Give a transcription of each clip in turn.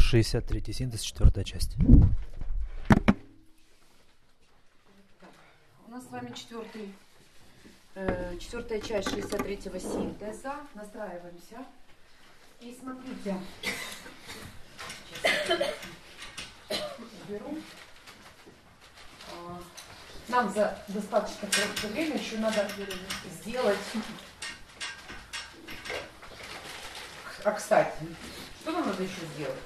63-й синтез, 4-я часть. У нас с вами четвертая часть 63-го синтеза. Настраиваемся. И смотрите. Беру. Нам за достаточно короткое время еще надо сделать... А, кстати, что нам надо еще сделать?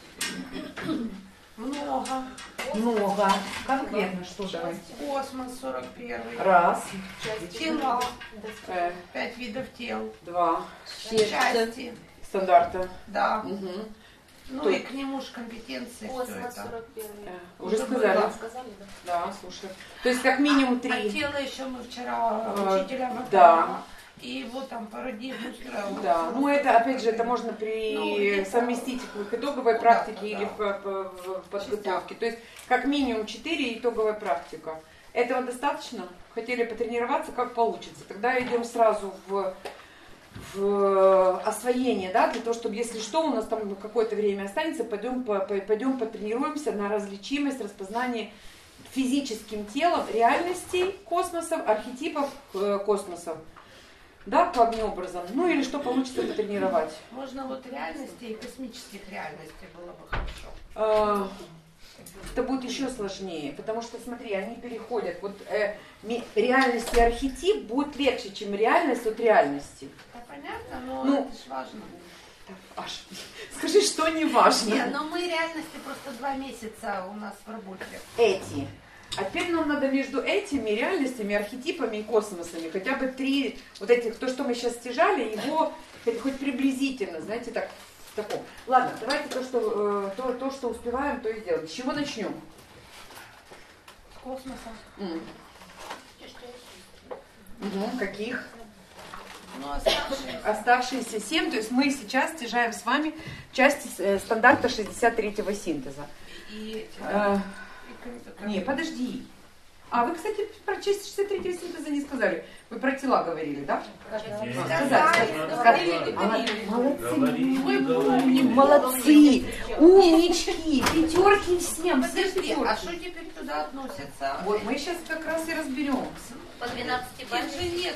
Много. Конкретно что давай? Космос 41. Раз. Тела. 5 видов тел. 2. Части. Стандарта. Да. Угу. Ну и к нему же компетенции. Космос 41. Уже сказали? Да, Да, слушай. То есть как минимум 3. А тело еще мы вчера учителя вокала. Да. И его там парадигму строил. Да, ну это опять же это можно совместить в итоговой практике или в подготовке. То есть как минимум 4 итоговая практика. Этого достаточно? Хотели потренироваться, как получится. Тогда идем сразу в освоение, да, для того, чтобы если что, у нас там какое-то время останется, пойдем потренируемся на различимость, распознание физическим телом реальностей космосов, архетипов космосов. Да, главным образом. Ну или что получится потренировать. Можно вот реальности и космических реальностей было бы хорошо. Это будет еще сложнее, потому что, смотри, они переходят. Вот реальность и архетип будет легче, чем реальность от реальности. Да, понятно, но ну, это ж важно. Аж, скажи, что не важно. Нет, но мы реальности просто 2 месяца у нас в работе. Эти. А теперь нам надо между этими реальностями, архетипами и космосами хотя бы 3 вот этих, то, что мы сейчас стяжали, его хоть приблизительно, знаете, так, в таком. Ладно, давайте то, что успеваем, то и сделаем. С чего начнем? С космоса. Угу, каких? Ну, оставшиеся 7, то есть мы сейчас стяжаем с вами части стандарта 63-го синтеза. Не, подожди. А вы, кстати, про часть 63-го синтеза не сказали. Вы про тела говорили, да? Сказали. Молодцы, умнички, 5 всем. Подожди, а что теперь туда относится? Вот мы сейчас как раз и разберем. По 12-бальной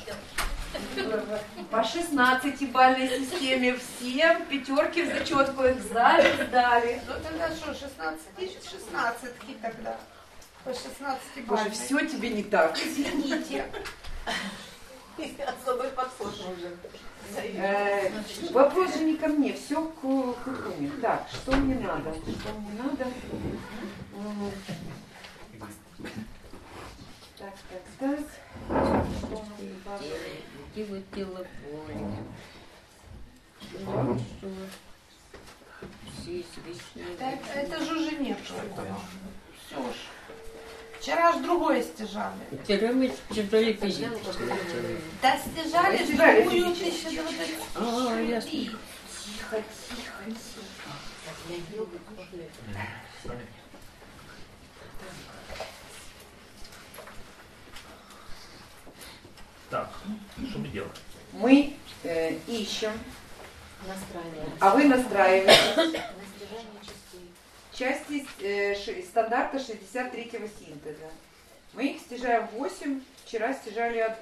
По 16-бальной системе всем 5 в зачетку экзамен сдали. Ну тогда что, 16-ки тогда? По 16 Боже, все тебе не так. Извините. Особый подход уже. Вопрос же не ко мне, все к Куме. Так, что мне надо? Что мне надо? Так. Что мне надо? Тело поле. Это же уже нет этого. Все ж. Вчера ж другое стяжали. Вчера мы стяжали физическое. Да стяжали другую тысячу. Ясно. Тихо. Так, что мы делаем? Мы ищем, а вы настраиваете части стандарта 63-го синтеза. Мы их стяжаем 8, вчера стяжали 1.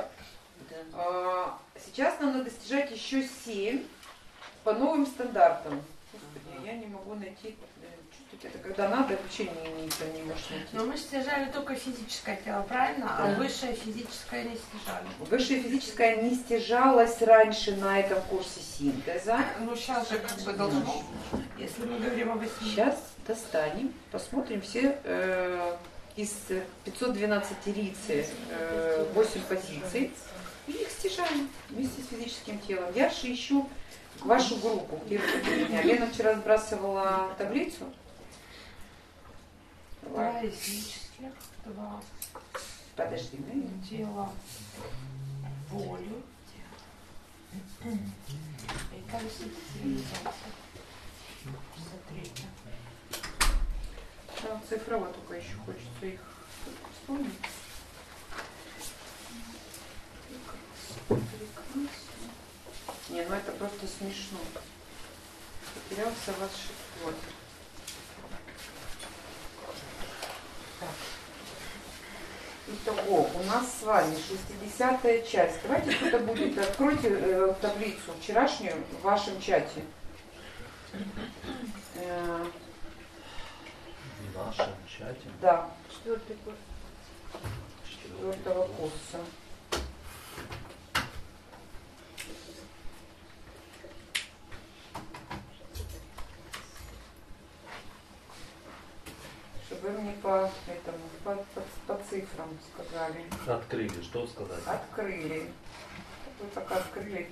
Сейчас нам надо стяжать еще 7 по новым стандартам. Господи, я не могу найти, это когда надо, вообще не можешь найти. Но мы стяжали только физическое тело, правильно? Да. А высшее физическое не стяжали. Высшее физическое не стяжалось раньше на этом курсе синтеза. Ну сейчас же как бы должно, если мы говорим об 8. Сейчас достанем, посмотрим все из 512 рицы 8 позиций. И их стяжаем вместе с физическим телом. Я же ищу вашу группу. Меня. Лена вчера сбрасывала таблицу. 2 физических, 2 Подожди, тела, волю. И консистенция. Там цифрово только еще хочется их вспомнить. Не, ну это просто смешно. Потерялся ваш Вот. Так. Итого, у нас с вами 60-я часть. Давайте кто-то будет, откройте таблицу вчерашнюю в вашем чате. В нашем чате. Да, 4-й курс. 4-го курса. Чтобы вы мне по цифрам сказали. Открыли, что сказать? Открыли. Вы пока открыли.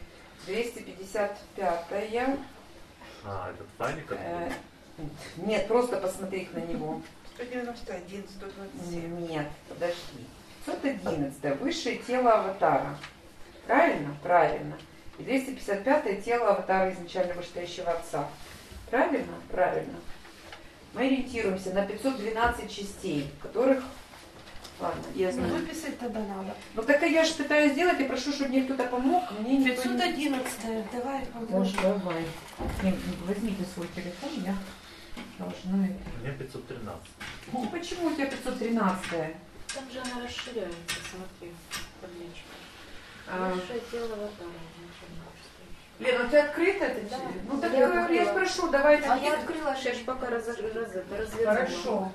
255-я. Этот файлик открыли? Нет, просто посмотреть на него. 191, 127. Нет, подожди. 511 высшее тело аватара. Правильно? Правильно. И 255 тело аватара изначально вышестоящего отца. Правильно? Правильно. Мы ориентируемся на 512 частей, которых... Ладно, я знаю. Выписать тогда надо. Ну так я же пытаюсь сделать, я прошу, чтобы мне кто-то помог. Мне никто не... 511, давай Может, поможем. давай. Возьмите свой телефон, я должна это... У меня 513. Ну, почему у тебя 513? Там же она расширяется, смотри, табличка. А, Высшее тело аватара. Лена, ты открыта? Это Да. Ну так Я я открыла. спрошу, давайте. А я открыла, я же пока развернула. Хорошо.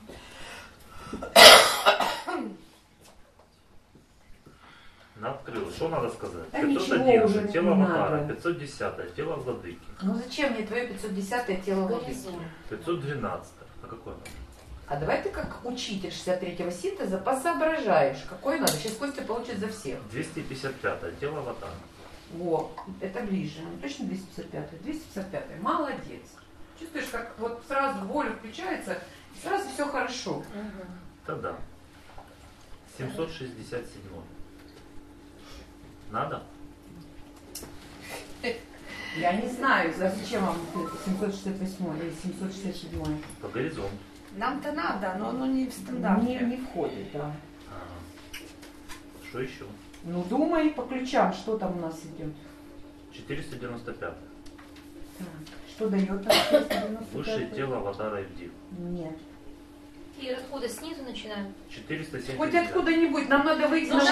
Она открыла. Что надо сказать? Да ничего 511 уже тело не аватара, надо. 510 тело владыки, Ну зачем мне твое 510 тело владыки? Горизонт. 512. А какой надо? А давай ты как учитель 63-го синтеза посоображаешь, какой надо. Сейчас Костя получит за всех. 255 тело аватара. Во, это ближе. Ну, точно 255. 255. Молодец. Чувствуешь, как вот сразу воля включается, и сразу все хорошо. Тогда. 767. Надо? Я не знаю, зачем вам 768 или 767. По горизонту. Нам-то надо, но оно не в стандарте. Не входит, да. Что еще? Ну думай по ключам, что там у нас идет. 495. Так, что дает там 495? Высшее тело аватара Эвдив. Нет. И расходы снизу начинаем. 470. Хоть откуда-нибудь, нам надо выйти Ну, на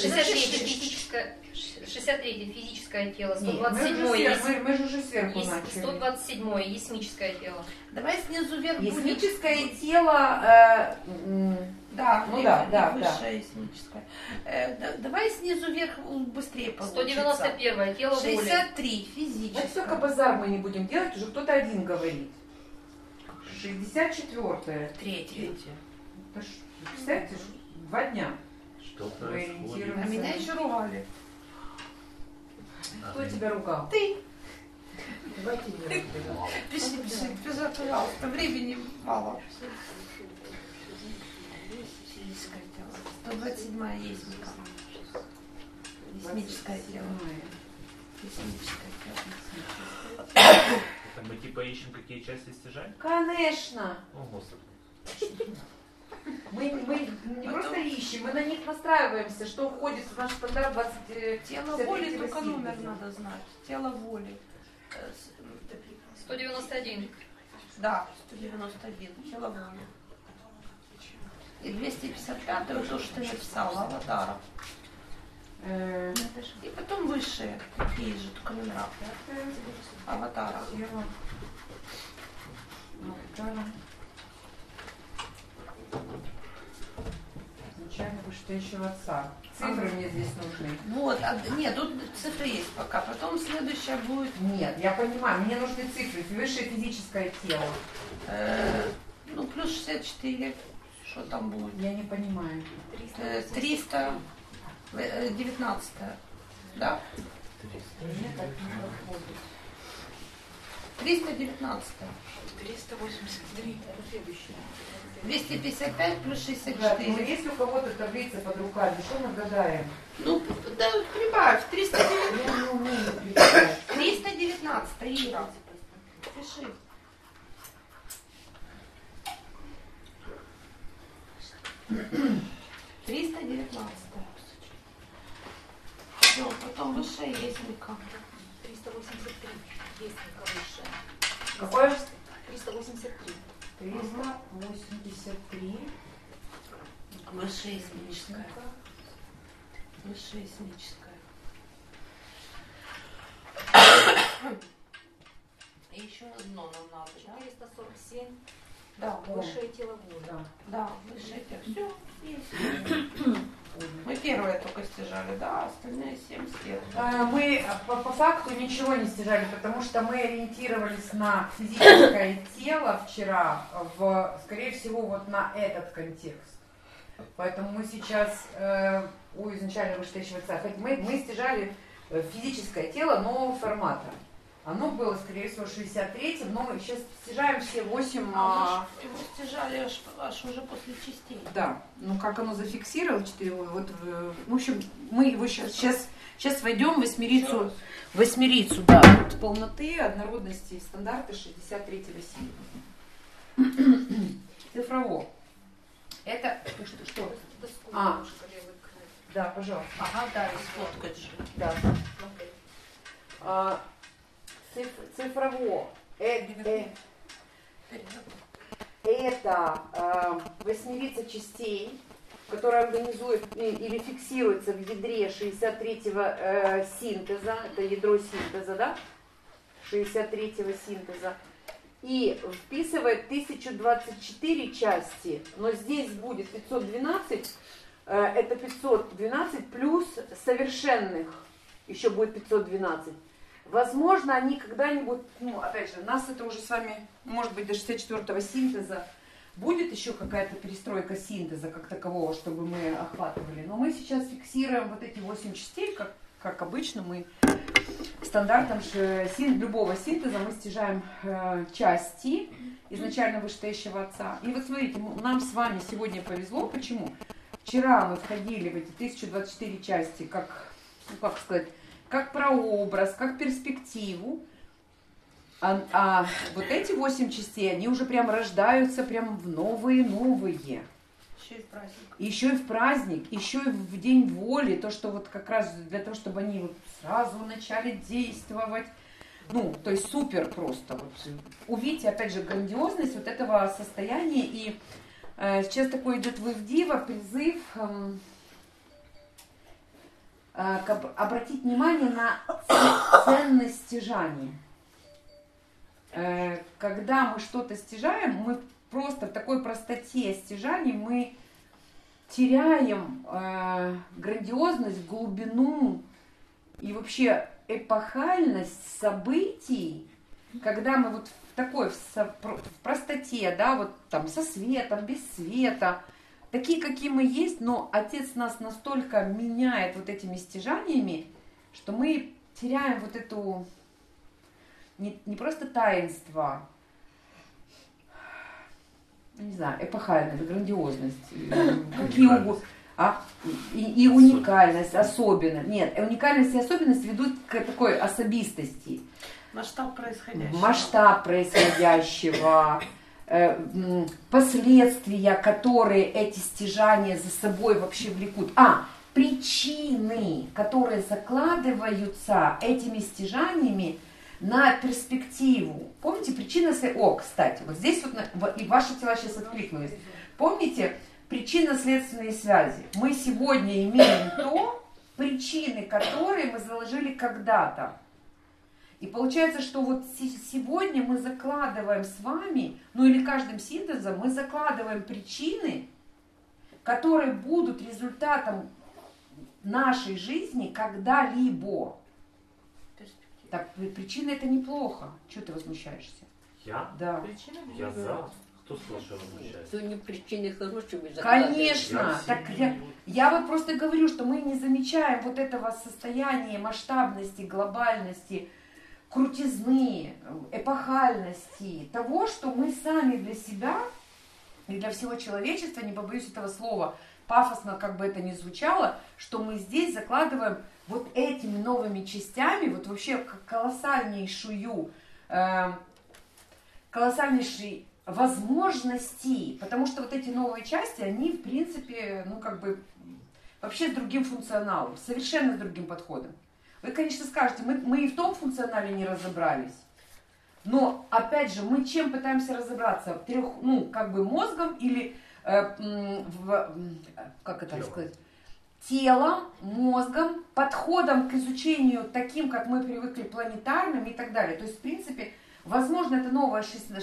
63 физическое тело, Нет, 127 мы же уже сверху начали. 127 есмическое тело. Давай снизу вверх будет. Есмическое тело, Да, ну да, да, высшее есмическое. Давай снизу вверх быстрее получится. 191 тело воли. 63 вот физическое. только базар мы не будем делать, уже кто-то один говорит. 64-е. Третье. Это ж, представьте, 2 дня. Что Мы происходит? ориентируемся. А меня еще ругали. Кто тебя ругал? Ты. Давайте делать. Пиши, пожалуйста, времени мало. Физическое тело. 127 есмика. Есмическое тело. Есмическое тело. Это мы типа ищем, какие части стяжаем? Конечно. О, Господи. Мы не просто ищем, мы на них настраиваемся, что входит в наш стандарт 20. Тело воли, только номер надо знать. Тело воли. 191. Да, 191. Тело воли. И 255, вот то, что ты написала, аватара. И потом высшие, такие же, только номера. Аватара. Изначально вышестоящего отца. Цифры мне здесь нужны. Вот, нет, тут цифры есть пока. Потом следующая будет, Нет, я понимаю, мне нужны цифры. Высшее физическое тело. ну, плюс 64. Что там будет? Я не понимаю. 319. Да? Мне так не подходит. 319. 383. 255 плюс Ну, 64. если у кого-то таблица под руками, что мы гадаем? Ну, да, прибавь. 319. Я не умею прибавлять. 319, Ира. Пиши. Триста 319. Все, потом выше есть Мика. 383. Есть высшее. Какое? 383. Выше эсмическая. Выше эсмическая. И еще одно нам надо, да? 447. Да, Высшее тело Бога. да, выше это все есть. Мы первое только стяжали, да, остальные 70 лет. Мы по факту ничего не стяжали, потому что мы ориентировались на физическое тело вчера, скорее всего, вот на этот контекст. Поэтому мы сейчас у изначально вышедшего отца, мы стяжали физическое тело нового формата. Оно было, скорее всего, 63-м, но мы сейчас стяжаем все 8... Его стяжали аж уже после частей. Да, ну как оно зафиксировало, 4, вот, в общем, мы его сейчас войдем в восьмерицу, да, от полноты, однородности и стандарта 63-го синтеза. Цифрово. Это что? Да, пожалуйста. Ага, да, и сфоткать же. Да. Цифрово. Это восьмерица частей, которая организует или фиксируется в ядре 63-го синтеза, это ядро синтеза, да? 63-го синтеза. И вписывает 1024 части, но здесь будет 512, это 512 плюс совершенных, еще будет 512. Возможно, они когда-нибудь, опять же, нас это уже с вами, может быть, до 64-го синтеза, будет еще какая-то перестройка синтеза как такового, чтобы мы охватывали. Но мы сейчас фиксируем вот эти 8 частей, как обычно мы стандартом любого синтеза мы стяжаем части изначально вышестоящего отца. И вот смотрите, нам с вами сегодня повезло. Почему? Вчера мы входили в эти 1024 части, как прообраз, как перспективу. А вот эти 8 частей, они уже прям рождаются прям в новые. Еще и в праздник. Еще и в праздник, еще и в день воли, то, что вот как раз для того, чтобы они вот сразу начали действовать. То есть супер просто. Вот. Увидите, опять же, грандиозность вот этого состояния. И сейчас такой идет в Ивдива призыв обратить внимание на ценность стяжания. Когда мы что-то стяжаем, мы просто в такой простоте стяжаний мы теряем грандиозность, глубину и вообще эпохальность событий, когда мы вот в такой в простоте, да, вот там со светом, без света, такие, какие мы есть, но Отец нас настолько меняет вот этими стяжаниями, что мы теряем вот эту не просто таинство, не знаю, эпохальность, грандиозность, какие угодно, и уникальность, особенность. Нет, уникальность и особенность ведут к такой особистости. Масштаб происходящего. Масштаб происходящего, последствия, которые эти стяжания за собой вообще влекут. Причины, которые закладываются этими стяжаниями на перспективу. Помните, причина... кстати, вот здесь вот и ваши тела сейчас откликнулись. Помните, причинно-следственные связи. Мы сегодня имеем причины, которые мы заложили когда-то. И получается, что вот сегодня мы закладываем с вами, или каждым синтезом, мы закладываем причины, которые будут результатом нашей жизни когда-либо. Так, причина это неплохо. Чего ты возмущаешься? Я? Да. Я за. Кто сказал, что возмущается? Сегодня причины хорошими закладываем. Конечно. Так я вот просто говорю, что мы не замечаем вот этого состояния масштабности, глобальности, крутизны, эпохальности, того, что мы сами для себя и для всего человечества, не побоюсь этого слова, пафосно как бы это ни звучало, что мы здесь закладываем вот этими новыми частями, вот вообще колоссальнейшие возможности, потому что вот эти новые части, они в принципе, вообще с другим функционалом, совершенно с другим подходом. Вы, конечно, скажете, мы и в том функционале не разобрались, Но, опять же, мы чем пытаемся разобраться? Мозгом или, как это сказать, телом, мозгом, подходом к изучению таким, как мы привыкли, планетарным и так далее. То есть, в принципе, возможно, это новая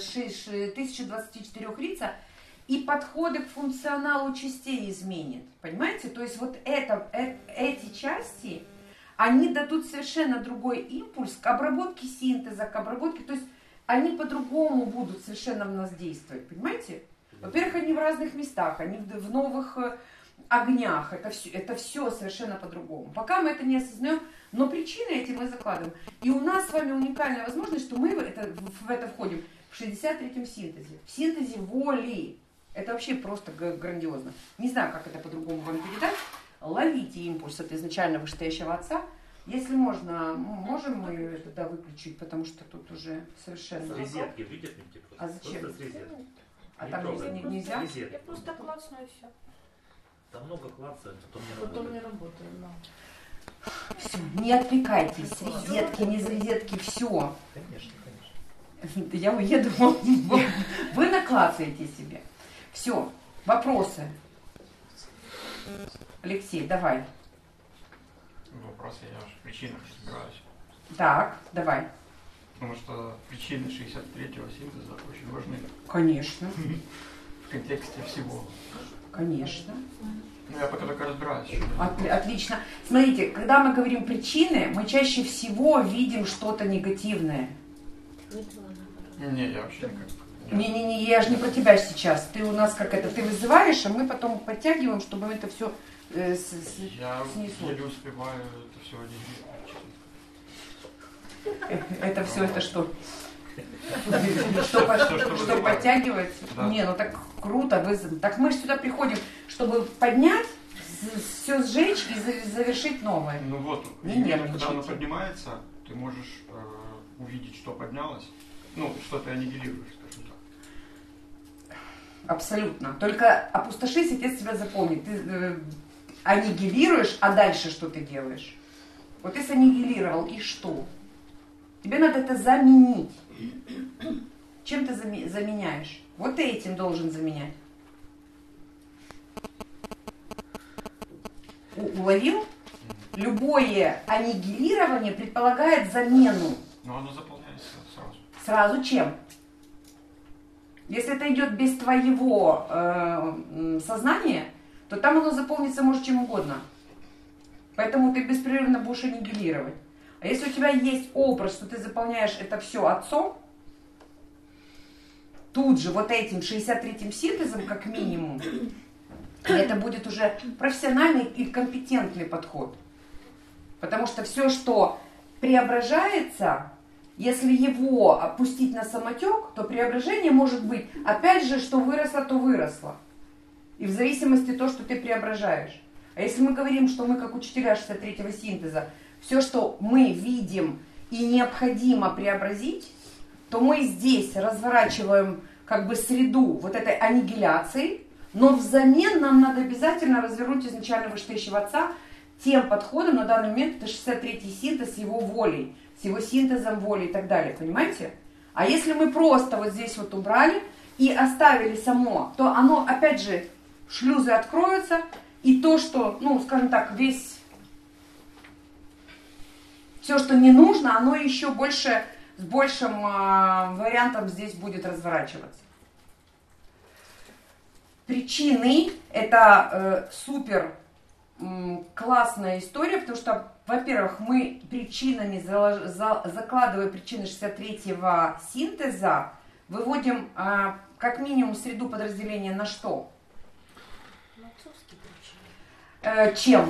1024 рица, и подходы к функционалу частей изменит. Понимаете? То есть, вот эти части, они дадут совершенно другой импульс к обработке синтеза, к обработке, то есть они по-другому будут совершенно в нас действовать, понимаете? Во-первых, они в разных местах, они в новых огнях, это все совершенно по-другому. Пока мы это не осознаем, но причины эти мы закладываем. И у нас с вами уникальная возможность, что мы в это входим в 63-м синтезе, в синтезе воли. Это вообще просто грандиозно. Не знаю, как это по-другому вам передать. Ловите импульс от изначально вышестоящего отца. Если можно, можем мы это выключить, потому что тут уже совершенно... С розетки выдерните просто. А зачем? Просто с розетки. А там нельзя? Я просто клацну и все. Там много клацает, Потом не работает, да. Все, не отвлекайтесь, с розетки, не с розетки, все. Конечно. Я уеду, вы наклацаете себе. Все, вопросы. Алексей, давай. Вопросы, я уже в причинах разбираюсь. Так, давай. Потому что причины 63-го синтеза очень важны. Конечно. В контексте всего. Конечно. Ну, я пока только разбираюсь. Отлично. Смотрите, когда мы говорим причины, мы чаще всего видим что-то негативное. Не, я вообще никак. Не, я же не про тебя сейчас. Ты у нас как это, ты вызываешь, а мы потом подтягиваем, чтобы это все Я снесло. еле успеваю это все Это все это что? Что подтягивается? Да. Не, ну так круто. Так мы же сюда приходим, чтобы поднять, все сжечь и завершить новое. Ну вот, Не именно нервничайте. когда оно поднимается, ты можешь увидеть, что поднялось. Ну, что ты аннигилируешь, скажем так. Абсолютно. Только опустошись, отец тебя запомнит. Ты аннигилируешь, а дальше что ты делаешь? Вот ты саннигилировал, и что? Тебе надо это заменить. Чем ты заменяешь? Вот этим должен заменять. Уловил? Любое аннигилирование предполагает замену. Но оно заполняется сразу. Сразу чем? Если это идет без твоего сознания, то там оно заполнится может чем угодно. Поэтому ты беспрерывно будешь аннигилировать. А если у тебя есть образ, что ты заполняешь это все отцом, тут же вот этим 63-м синтезом как минимум, это будет уже профессиональный и компетентный подход. Потому что все, что преображается, если его опустить на самотек, то преображение может быть, опять же, что выросло, то выросло. И в зависимости от того, что ты преображаешь. А если мы говорим, что мы как учителя 63-го синтеза, все, что мы видим и необходимо преобразить, то мы здесь разворачиваем как бы среду вот этой аннигиляции, но взамен нам надо обязательно развернуть изначально вышестоящего отца тем подходом, на данный момент это 63-й синтез с его волей, с его синтезом воли и так далее, понимаете? А если мы просто вот здесь вот убрали и оставили само, то оно, опять же, шлюзы откроются, и то, что, ну, скажем так, все, что не нужно, оно еще больше, с большим вариантом здесь будет разворачиваться. Причины – это супер классная история, потому что, во-первых, мы причинами, закладывая причины 63-го синтеза, выводим как минимум среду подразделения на что? Чем?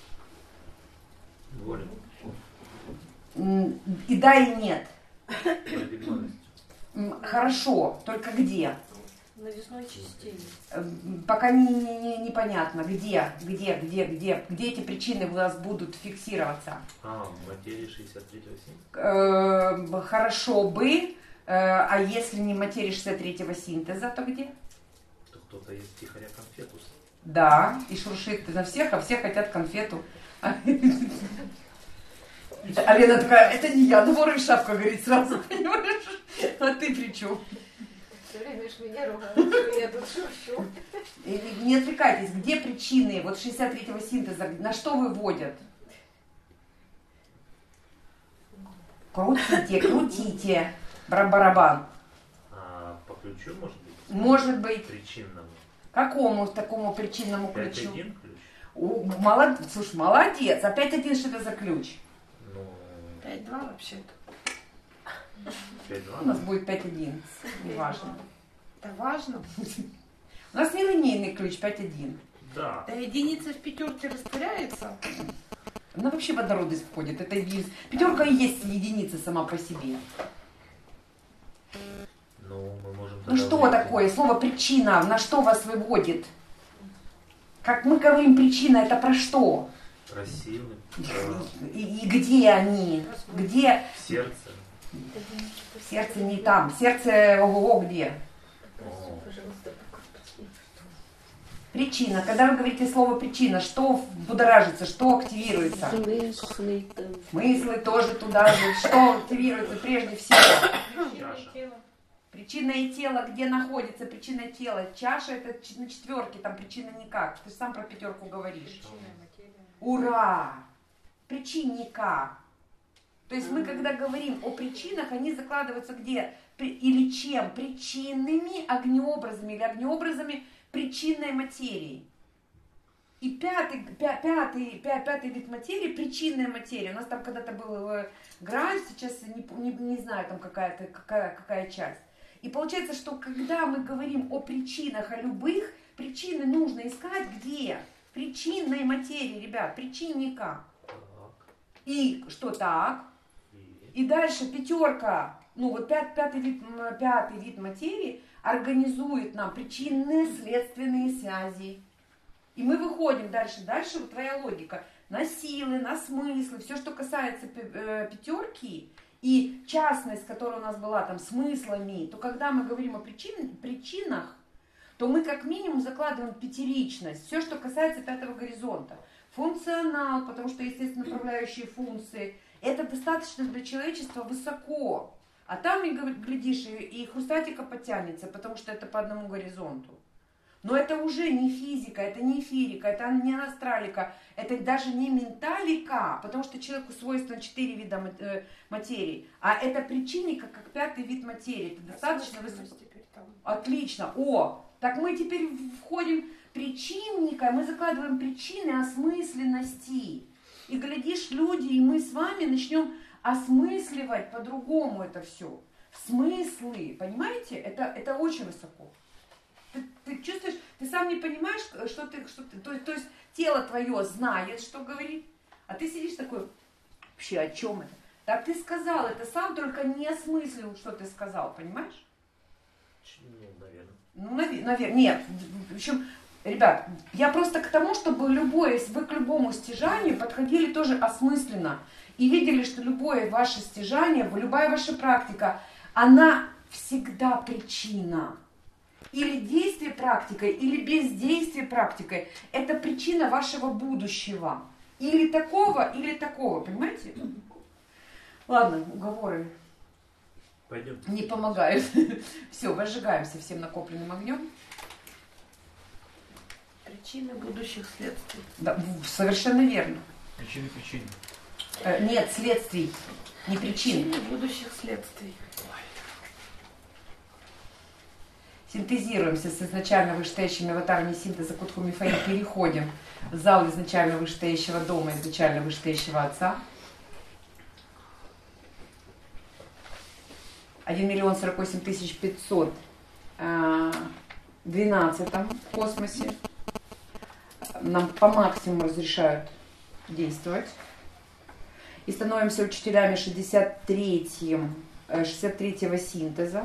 Воля. И да, и нет. Определенность. Хорошо, только где? Навесной частей. Пока непонятно, где эти причины у вас будут фиксироваться. В материи 63-го синтеза? Хорошо бы, а если не материи 63-го синтеза, то где? То кто-то ест тихоря конфетус. Да, и шуршит на всех, а все хотят конфету. А Лена такая, это не я, ну воры шапка говорит сразу, понимаешь? А ты при чем? Все время ж меня ругают, я тут шуршу. Не отвлекайтесь, где причины вот 63-го синтеза, на что выводят? Крутите, барабан. А по ключу, может быть? Может быть. Причинному. Какому такому причинному ключу? 5-1 ключ? Слушай, молодец. А 5-1 что это за ключ? Ну, 5-2 вообще-то. 5-2. У нас будет 5-1. Неважно. Это важно. У нас нелинейный ключ 5-1. Да. Да единица в пятерке растворяется. Она вообще в водород входит. Это пятерка и есть единица сама по себе. Ну, мы можем... Ну что такое? Слово причина на что вас Как мы говорим, причина это про что? Про силы. И где они? Где? В сердце. Сердце не там. Сердце ого-го где? Причина. Когда вы говорите слово причина, что будоражится, что активируется? Смыслы там. Смыслы тоже туда же. Что активируется прежде всего? Причинное тело, где находится причинное тело? Чаша это на четверке, там причина никак. Ты сам про пятерку говоришь. Ура! Причинника. То есть мы, когда говорим о причинах, они закладываются где? Или чем? Причинными огнеобразами или огнеобразами причинной материи. И пятый вид материи, причинная материя. У нас там когда-то был грань, сейчас не знаю, там какая часть. И получается, что когда мы говорим о причинах, о любых, причины нужно искать где? В причинной материи, ребят, причинника. И что так? И дальше пятерка, ну вот пятый вид материи организует нам причинные следственные связи. И мы выходим дальше вот твоя логика, на силы, на смыслы, все, что касается пятерки и частность, которая у нас была там смыслами, то когда мы говорим о причинах, то мы как минимум закладываем пятеричность, все, что касается пятого горизонта. Функционал, потому что, естественно, направляющие функции, это достаточно для человечества высоко. А там, глядишь, и хрустатика подтянется, потому что это по одному горизонту. Но это уже не физика, это не эфирика, это не астралика, это даже не менталика, потому что человеку свойственно 4 вида материи. А это причинника, как пятый вид материи. Это достаточно высоко. Отлично. Так мы теперь входим причинника, мы закладываем причины осмысленности. И глядишь, люди, и мы с вами начнем осмысливать по-другому это все. Смыслы, понимаете? Это очень высоко. Ты чувствуешь, ты сам не понимаешь, что ты то есть тело твое знает, что говорит, а ты сидишь такой, вообще о чем это? Так ты сказал это сам, только не осмыслил, что ты сказал, понимаешь? Ну, наверное. Наверное, нет. В общем, ребят, я просто к тому, чтобы вы к любому стяжанию подходили тоже осмысленно и видели, что любое ваше стяжание, любая ваша практика, она всегда причина. Или действие практикой, или бездействие практикой. Это причина вашего будущего. Или такого, понимаете? Ладно, уговоры Пойдем. не помогают. Все, возжигаемся всем накопленным огнем. Причины будущих следствий. Да, совершенно верно. Причины. Нет, следствий, не причин. Причины будущих следствий. Синтезируемся с изначально вышестоящими аватарами синтеза Кутху Мифаил, переходим в зал изначально вышестоящего дома, изначально вышестоящего отца. 1 048 500 в 12-м космосе. Нам по максимуму разрешают действовать. И становимся учителями 63-го синтеза.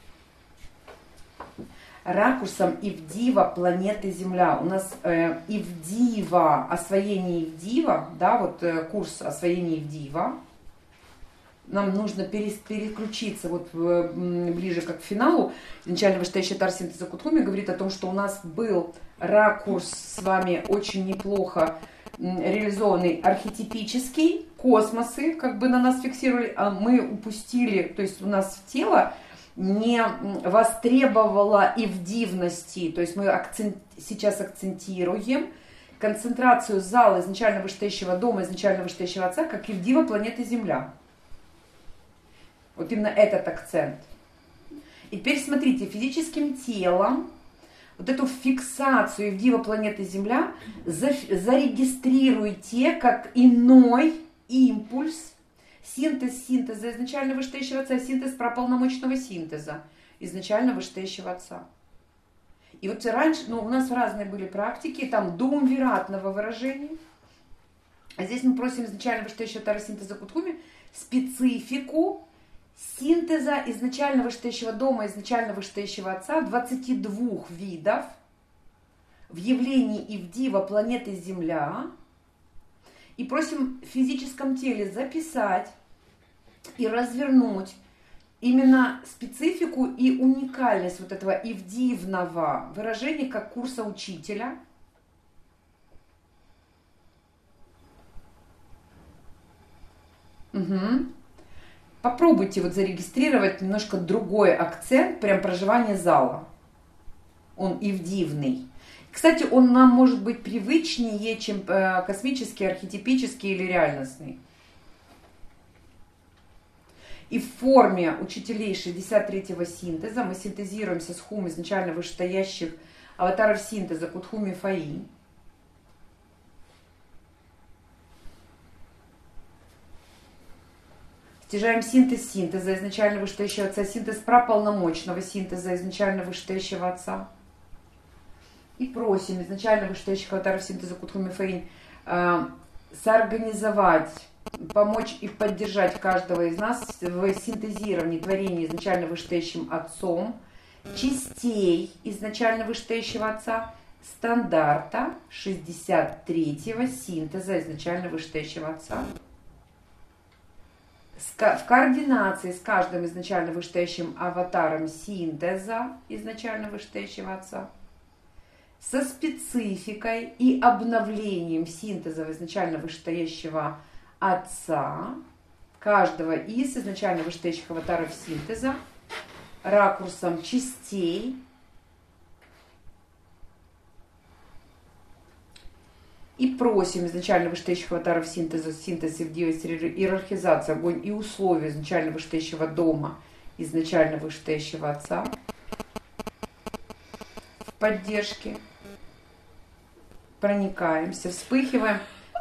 Ракурсом Ивдива планеты Земля. У нас Ивдива, освоение Ивдива, да, вот курс освоения Ивдива. Нам нужно переключиться вот ближе как к финалу. Изначально вышестоящий атар синтеза Кутхуми говорит о том, что у нас был ракурс с вами очень неплохо реализованный архетипический космосы как бы на нас фиксировали, а мы упустили, то есть у нас тело не востребовало ивдивности, то есть мы сейчас акцентируем концентрацию зала изначально вышестоящего дома, изначально вышестоящего отца, как ивдива планеты Земля. Вот именно этот акцент. И теперь смотрите, физическим телом вот эту фиксацию ивдива планеты Земля зарегистрируйте как иной импульс, синтез синтеза изначально вышестоящего отца, синтез прополномочного синтеза изначально вышестоящего отца. И вот раньше, у нас разные были практики, там до умвиратного выражения. А здесь мы просим изначально вышестоящего тара синтеза Кутхуми специфику синтеза изначально вышестоящего дома, изначально вышестоящего отца, 22 видов в явлении ивдива планеты Земля. И просим в физическом теле записать и развернуть именно специфику и уникальность вот этого ивдивного выражения как курса учителя. Угу. Попробуйте вот зарегистрировать немножко другой акцент, прям проживание зала. Он ивдивный. Кстати, он нам может быть привычнее, чем космический, архетипический или реальностный. И в форме учителей 63-го синтеза мы синтезируемся с хум изначально вышестоящих аватаров синтеза Кутхуми Фаи. Стяжаем синтез синтеза изначально вышестоящего отца, синтез прополномочного синтеза изначально вышестоящего отца. И просим изначально вышестоящих аватаров синтеза Кутхуми Фаи соорганизовать, помочь и поддержать каждого из нас в синтезировании творения изначально вышестоящим отцом, частей изначально вышестоящего отца, стандарта 63-го синтеза изначально вышестоящего отца. В координации с каждым изначально вышестоящим аватаром синтеза изначально вышестоящего отца, со спецификой и обновлением синтеза изначально вышестоящего отца, каждого из изначально вышестоящих аватаров синтеза, ракурсом частей и просим изначально вышестоящих аватаров синтеза, синтез иерархизация, огонь и условия изначально вышестоящего дома, изначально вышестоящего отца в поддержке. Проникаемся, вспыхиваем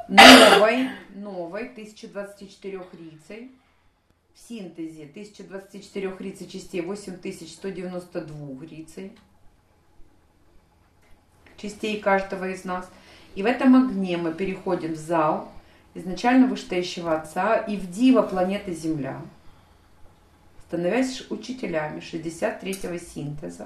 новой 1024 рицей, в синтезе 1024 рицей частей 8192 рицей, частей каждого из нас. И в этом огне мы переходим в зал изначально вышестоящего отца и в дива планеты Земля, становясь учителями 63-го синтеза.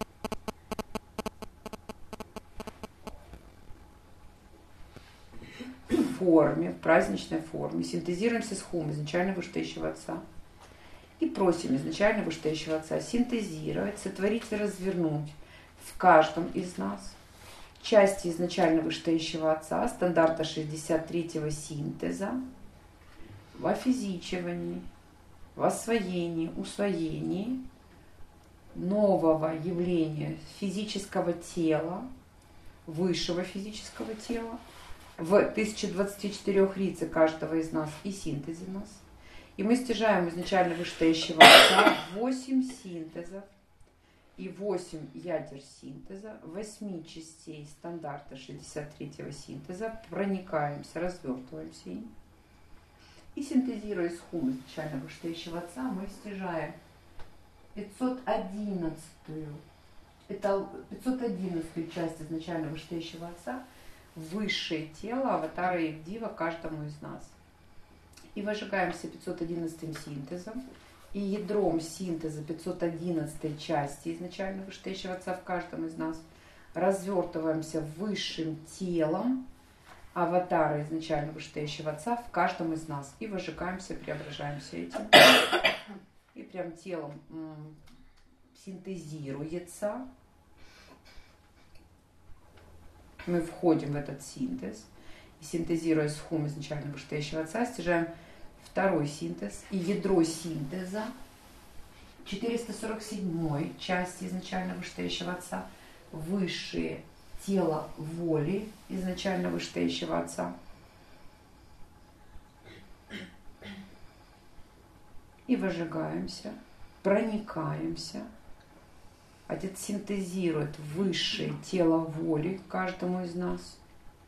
В праздничной форме, синтезируемся с хум изначально вышестоящего отца и просим изначально вышестоящего отца синтезировать, сотворить и развернуть в каждом из нас части изначально вышестоящего отца, стандарта 63-го синтеза, в офизичивании, в освоении, усвоении нового явления физического тела, высшего физического тела, в 1024 рице каждого из нас и синтезе нас. И мы стяжаем изначально вышестоящего отца 8 синтезов и 8 ядер синтеза, 8 частей стандарта 63-го синтеза, проникаемся, развертываемся им. И синтезируя с хум изначально вышестоящего отца, мы стяжаем 511-ю, это 511-ю часть изначально вышестоящего отца, высшее тело аватара Ивдива каждому из нас. И выжигаемся 511-м синтезом и ядром синтеза 511-й части изначально вышестоящего отца в каждом из нас. Развертываемся высшим телом аватара изначально вышестоящего отца в каждом из нас. И выжигаемся, преображаемся этим. И прям телом синтезируется. Мы входим в этот синтез и синтезируя с хум изначально вышестоящего Отца, стяжаем второй синтез и ядро синтеза 447 части изначально вышестоящего Отца, высшее тело воли изначально вышестоящего Отца. И выжигаемся, проникаемся. Отец синтезирует высшее тело воли каждому из нас.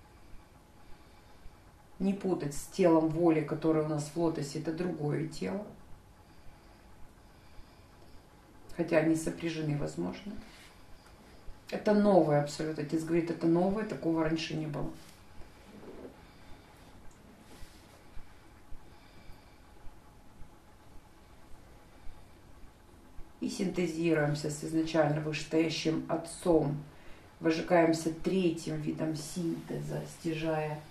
Не путать с телом воли, которое у нас в лотосе, это другое тело. Хотя они сопряжены, возможно. Это новое абсолютно. Отец говорит, это новое, такого раньше не было. И синтезируемся с изначально вышестоящим Отцом. Выжигаемся третьим видом синтеза, стяжая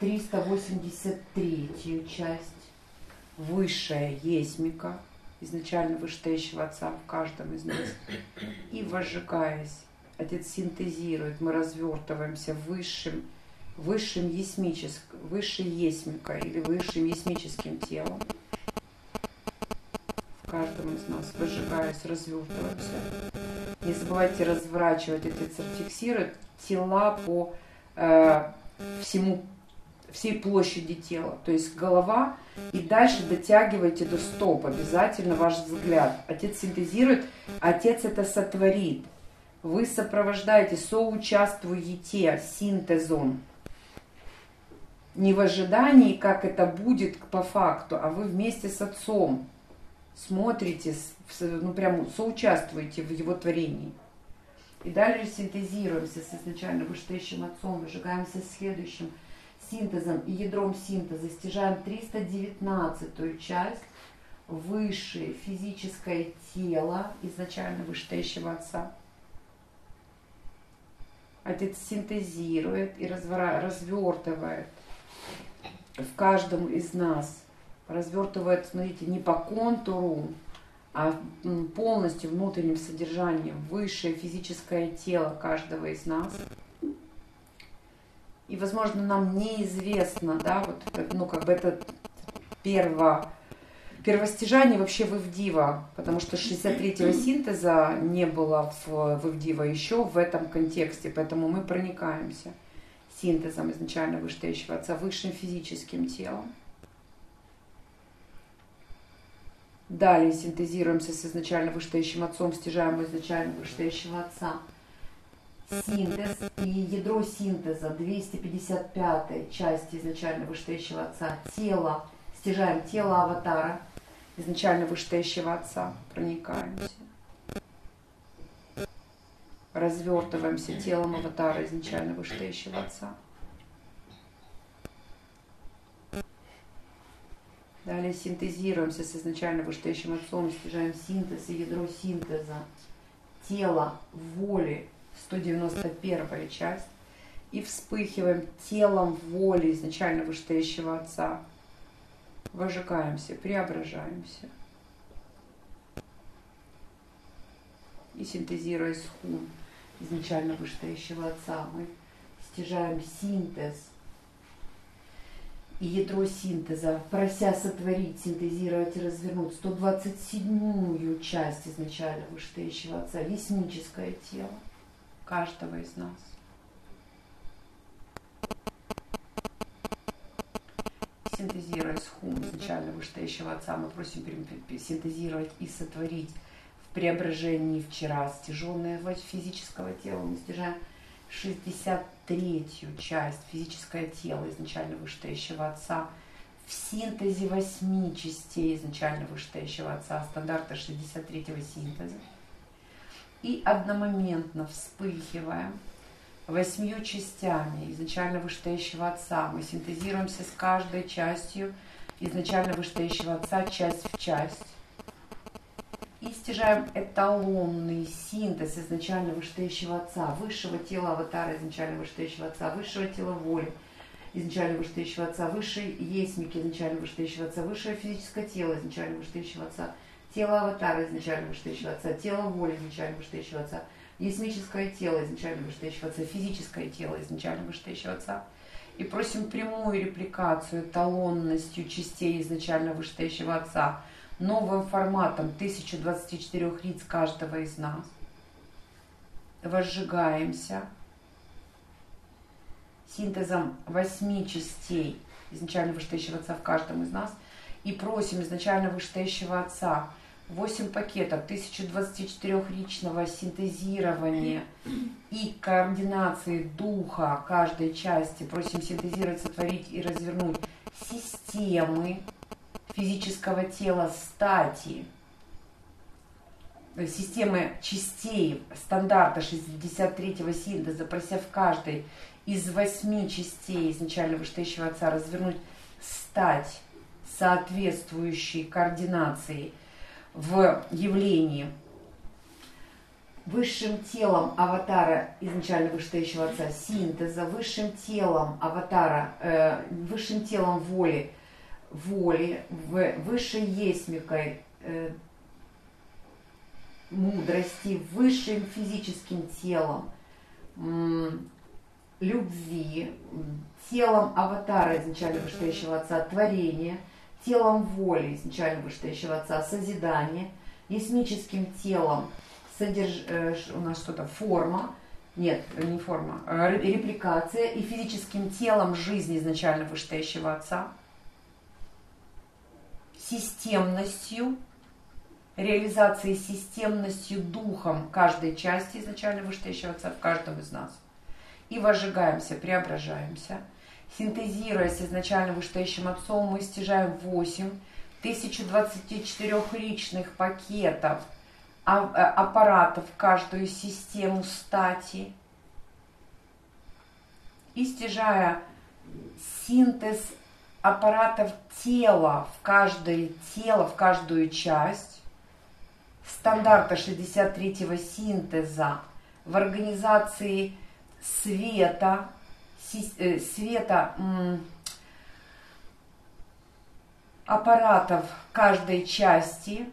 383-ю часть. Высшая есмика изначально вышестоящего Отца в каждом из нас. И выжигаясь, Отец синтезирует, мы развертываемся высшей есмикой или высшим есмическим телом. В каждом из нас, выжигаясь, развертываемся. Не забывайте разворачивать, Отец фиксирует тела по всей площади тела. То есть голова и дальше дотягивайте до стоп. Обязательно ваш взгляд. Отец синтезирует, Отец это сотворит. Вы сопровождаете, соучаствуете синтезом. Не в ожидании, как это будет по факту, а вы вместе с Отцом смотрите, ну прям соучаствуете в его творении. И далее синтезируемся с изначально вышестоящим Отцом, выжигаемся следующим синтезом и ядром синтеза, стяжаем 319-ю часть, высшее физическое тело изначально вышестоящего Отца. Отец синтезирует и развертывает в каждом из нас. Развертывает, смотрите, не по контуру, а полностью внутренним содержанием высшее физическое тело каждого из нас. И, возможно, нам неизвестно, да, вот, ну, как бы это первостяжание вообще в Ивдива, потому что 63-го синтеза не было в Ивдива еще в этом контексте, поэтому мы проникаемся синтезом изначально вышестоящего Отца, высшим физическим телом. Далее синтезируемся с изначально вышестоящим Отцом, стяжаем изначально вышестоящего Отца. Синтез и ядро синтеза 255-й части изначально вышестоящего Отца. Тело, стяжаем тело аватара изначально вышестоящего Отца. Проникаемся. Развертываемся телом аватара изначально вышестоящего Отца. Далее синтезируемся с изначально вышестоящим Отцом, стяжаем синтез и ядро синтеза. Тело воли, 191-я часть. И вспыхиваем телом воли изначально вышестоящего Отца. Выжигаемся, преображаемся. И синтезируя с хум изначально вышестоящего Отца, мы стяжаем синтез и ядро синтеза, прося сотворить, синтезировать и развернуть 127-ю часть изначально вышестоящего Отца, весмическое тело каждого из нас. Синтезируя с хум изначально вышестоящего Отца, мы просим синтезировать и сотворить в преображении вчера стяженное физического тела. Мы стяжаем 63-ю часть физическое тело изначально вышестоящего Отца в синтезе 8 частей изначально вышестоящего Отца, стандарта 63-го синтеза. И одномоментно вспыхиваем 8 частями изначально вышестоящего Отца. Мы синтезируемся с каждой частью изначально вышестоящего Отца, часть в часть. И стяжаем эталонный синтез изначально вышестоящего Отца, высшего тела аватара изначально вышестоящего Отца, высшего тела воли изначально вышестоящего Отца, высшей есмики изначально вышестоящего Отца, высшее физическое тело изначально вышестоящего Отца, тело аватара изначально вышестоящего Отца, тело воли изначально вышестоящего Отца, есмическое тело изначально вышестоящего Отца, физическое тело изначально вышестоящего Отца. и просим прямую репликацию эталонностью частей изначально вышестоящего Отца новым форматом 1024 лиц каждого из нас. Возжигаемся синтезом 8 частей изначально вышестоящего Отца в каждом из нас и просим изначально вышестоящего Отца 8 пакетов 1024-личного синтезирования и координации духа каждой части. Просим синтезировать, сотворить и развернуть системы физического тела стати, системы частей стандарта 63-го синтеза, прося в каждой из 8 частей изначально вышестоящего Отца развернуть стать соответствующей координации в явлении высшим телом аватара изначально вышестоящего Отца синтеза, высшим телом аватара, высшим телом воли, высшей есмикой мудрости, высшим физическим телом любви, телом аватара изначально вышестоящего Отца творения, телом воли изначально вышестоящего Отца созидания, есмическим телом у нас что-то форма, нет, не форма, репликация, и физическим телом жизни изначально вышестоящего Отца, системностью, реализацией системностью духом каждой части изначально вышестоящего Отца в каждом из нас. И возжигаемся, преображаемся. Синтезируясь изначально вышестоящим Отцом, мы стяжаем 8 1024-личных пакетов аппаратов в каждую систему стати. И стяжая синтез аппаратов тела в каждое тело, в каждую часть, стандарта 63-го синтеза в организации света аппаратов каждой части,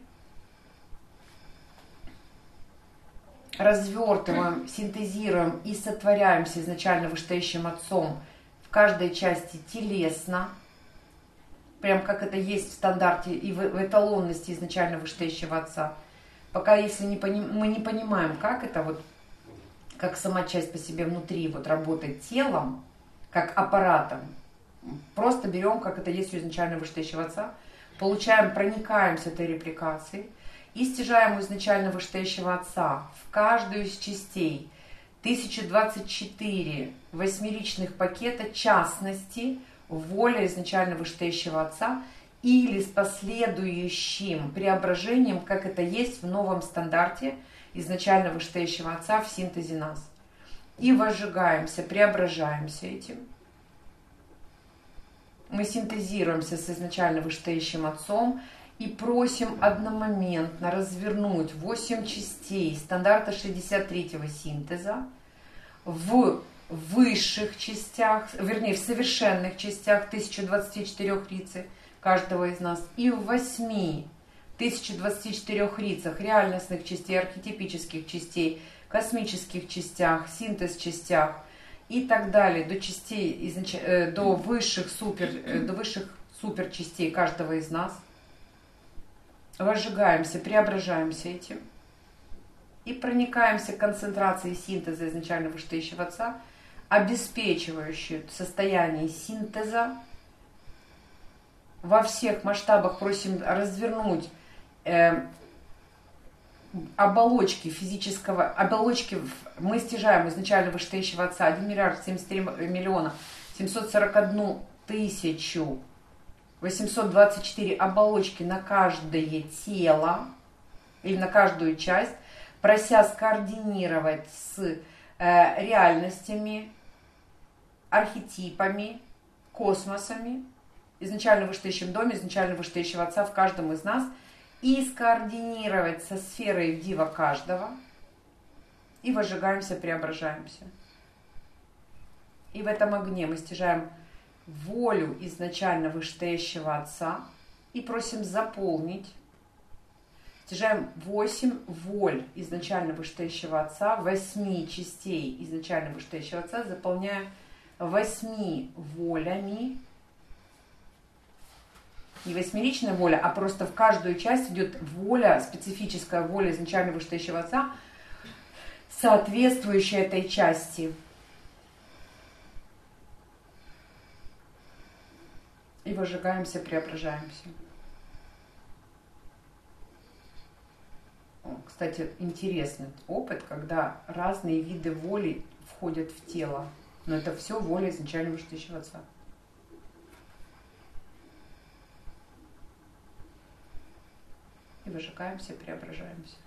развертываем, синтезируем и сотворяемся изначально вышестоящим Отцом в каждой части телесно, прям как это есть в стандарте и в эталонности изначально вышестоящего Отца. Пока если мы не понимаем, как это вот, как сама часть по себе внутри вот работает телом, как аппаратом, просто берем, как это есть у изначально вышестоящего Отца, получаем, проникаем с этой репликацией и стяжаем у изначально вышестоящего Отца в каждую из частей 1024 восьмеричных пакета частности воля изначально вышестоящего Отца или с последующим преображением, как это есть в новом стандарте изначально вышестоящего Отца в синтезе нас. И возжигаемся, преображаемся этим. Мы синтезируемся с изначально вышестоящим Отцом и просим одномоментно развернуть 8 частей стандарта 63-го синтеза в высших частях, вернее, в совершенных частях 1024 лица каждого из нас и в 8 1024 лицах реальностных частей, архетипических частей, космических частях, синтез частях и так далее, до частей, до высших супер частей каждого из нас. Возжигаемся, преображаемся этим и проникаемся концентрацией синтеза изначально вышестоящего Отца, обеспечивающей состояние синтеза во всех масштабах. Просим развернуть оболочки физического, мы стяжаем изначально вышестоящего Отца 1 миллиард 73 миллиона 741 тысячу 824 оболочки на каждое тело или на каждую часть, прося скоординировать с реальностями, архетипами, космосами, изначально вышестоящем доме, изначально вышестоящего Отца в каждом из нас, и скоординировать со сферой дива каждого, и возжигаемся, преображаемся. И в этом огне мы стяжаем волю изначально вышестоящего Отца и просим заполнить. Стяжаем 8 воль изначально вышестоящего Отца, 8 частей изначально вышестоящего Отца, заполняя 8 волями. Не восьмеричная воля, а просто в каждую часть идет воля, специфическая воля изначально вышестоящего Отца, соответствующая этой части. И выжигаемся, преображаемся. Кстати, интересный опыт, когда разные виды воли входят в тело. Но это все воля изначально вышестоящего Отца. И выжигаемся, преображаемся.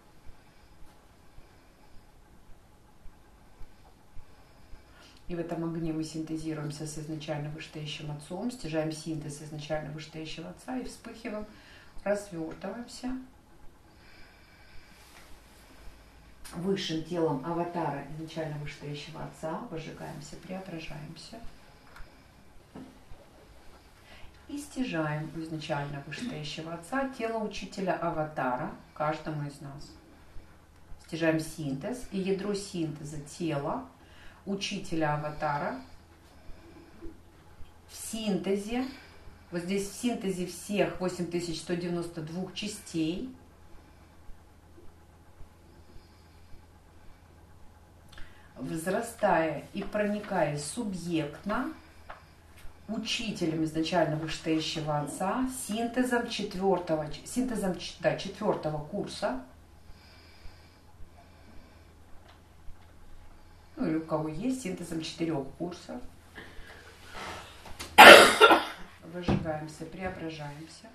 И в этом огне мы синтезируемся с изначально вышестоящим Отцом, стяжаем синтез изначально вышестоящего Отца и вспыхиваем, развертываемся высшим телом аватара изначально вышестоящего Отца, выжигаемся, преображаемся. И стяжаем у изначально вышестоящего Отца тело учителя аватара каждому из нас. Стяжаем синтез и ядро синтеза тела учителя аватара в синтезе, вот здесь в синтезе всех 8192 частей, возрастая и проникая субъектно учителем изначально вышестоящего Отца, синтезом четвертого курса, ну или у кого есть, синтезом 4 курсов, выжигаемся, преображаемся.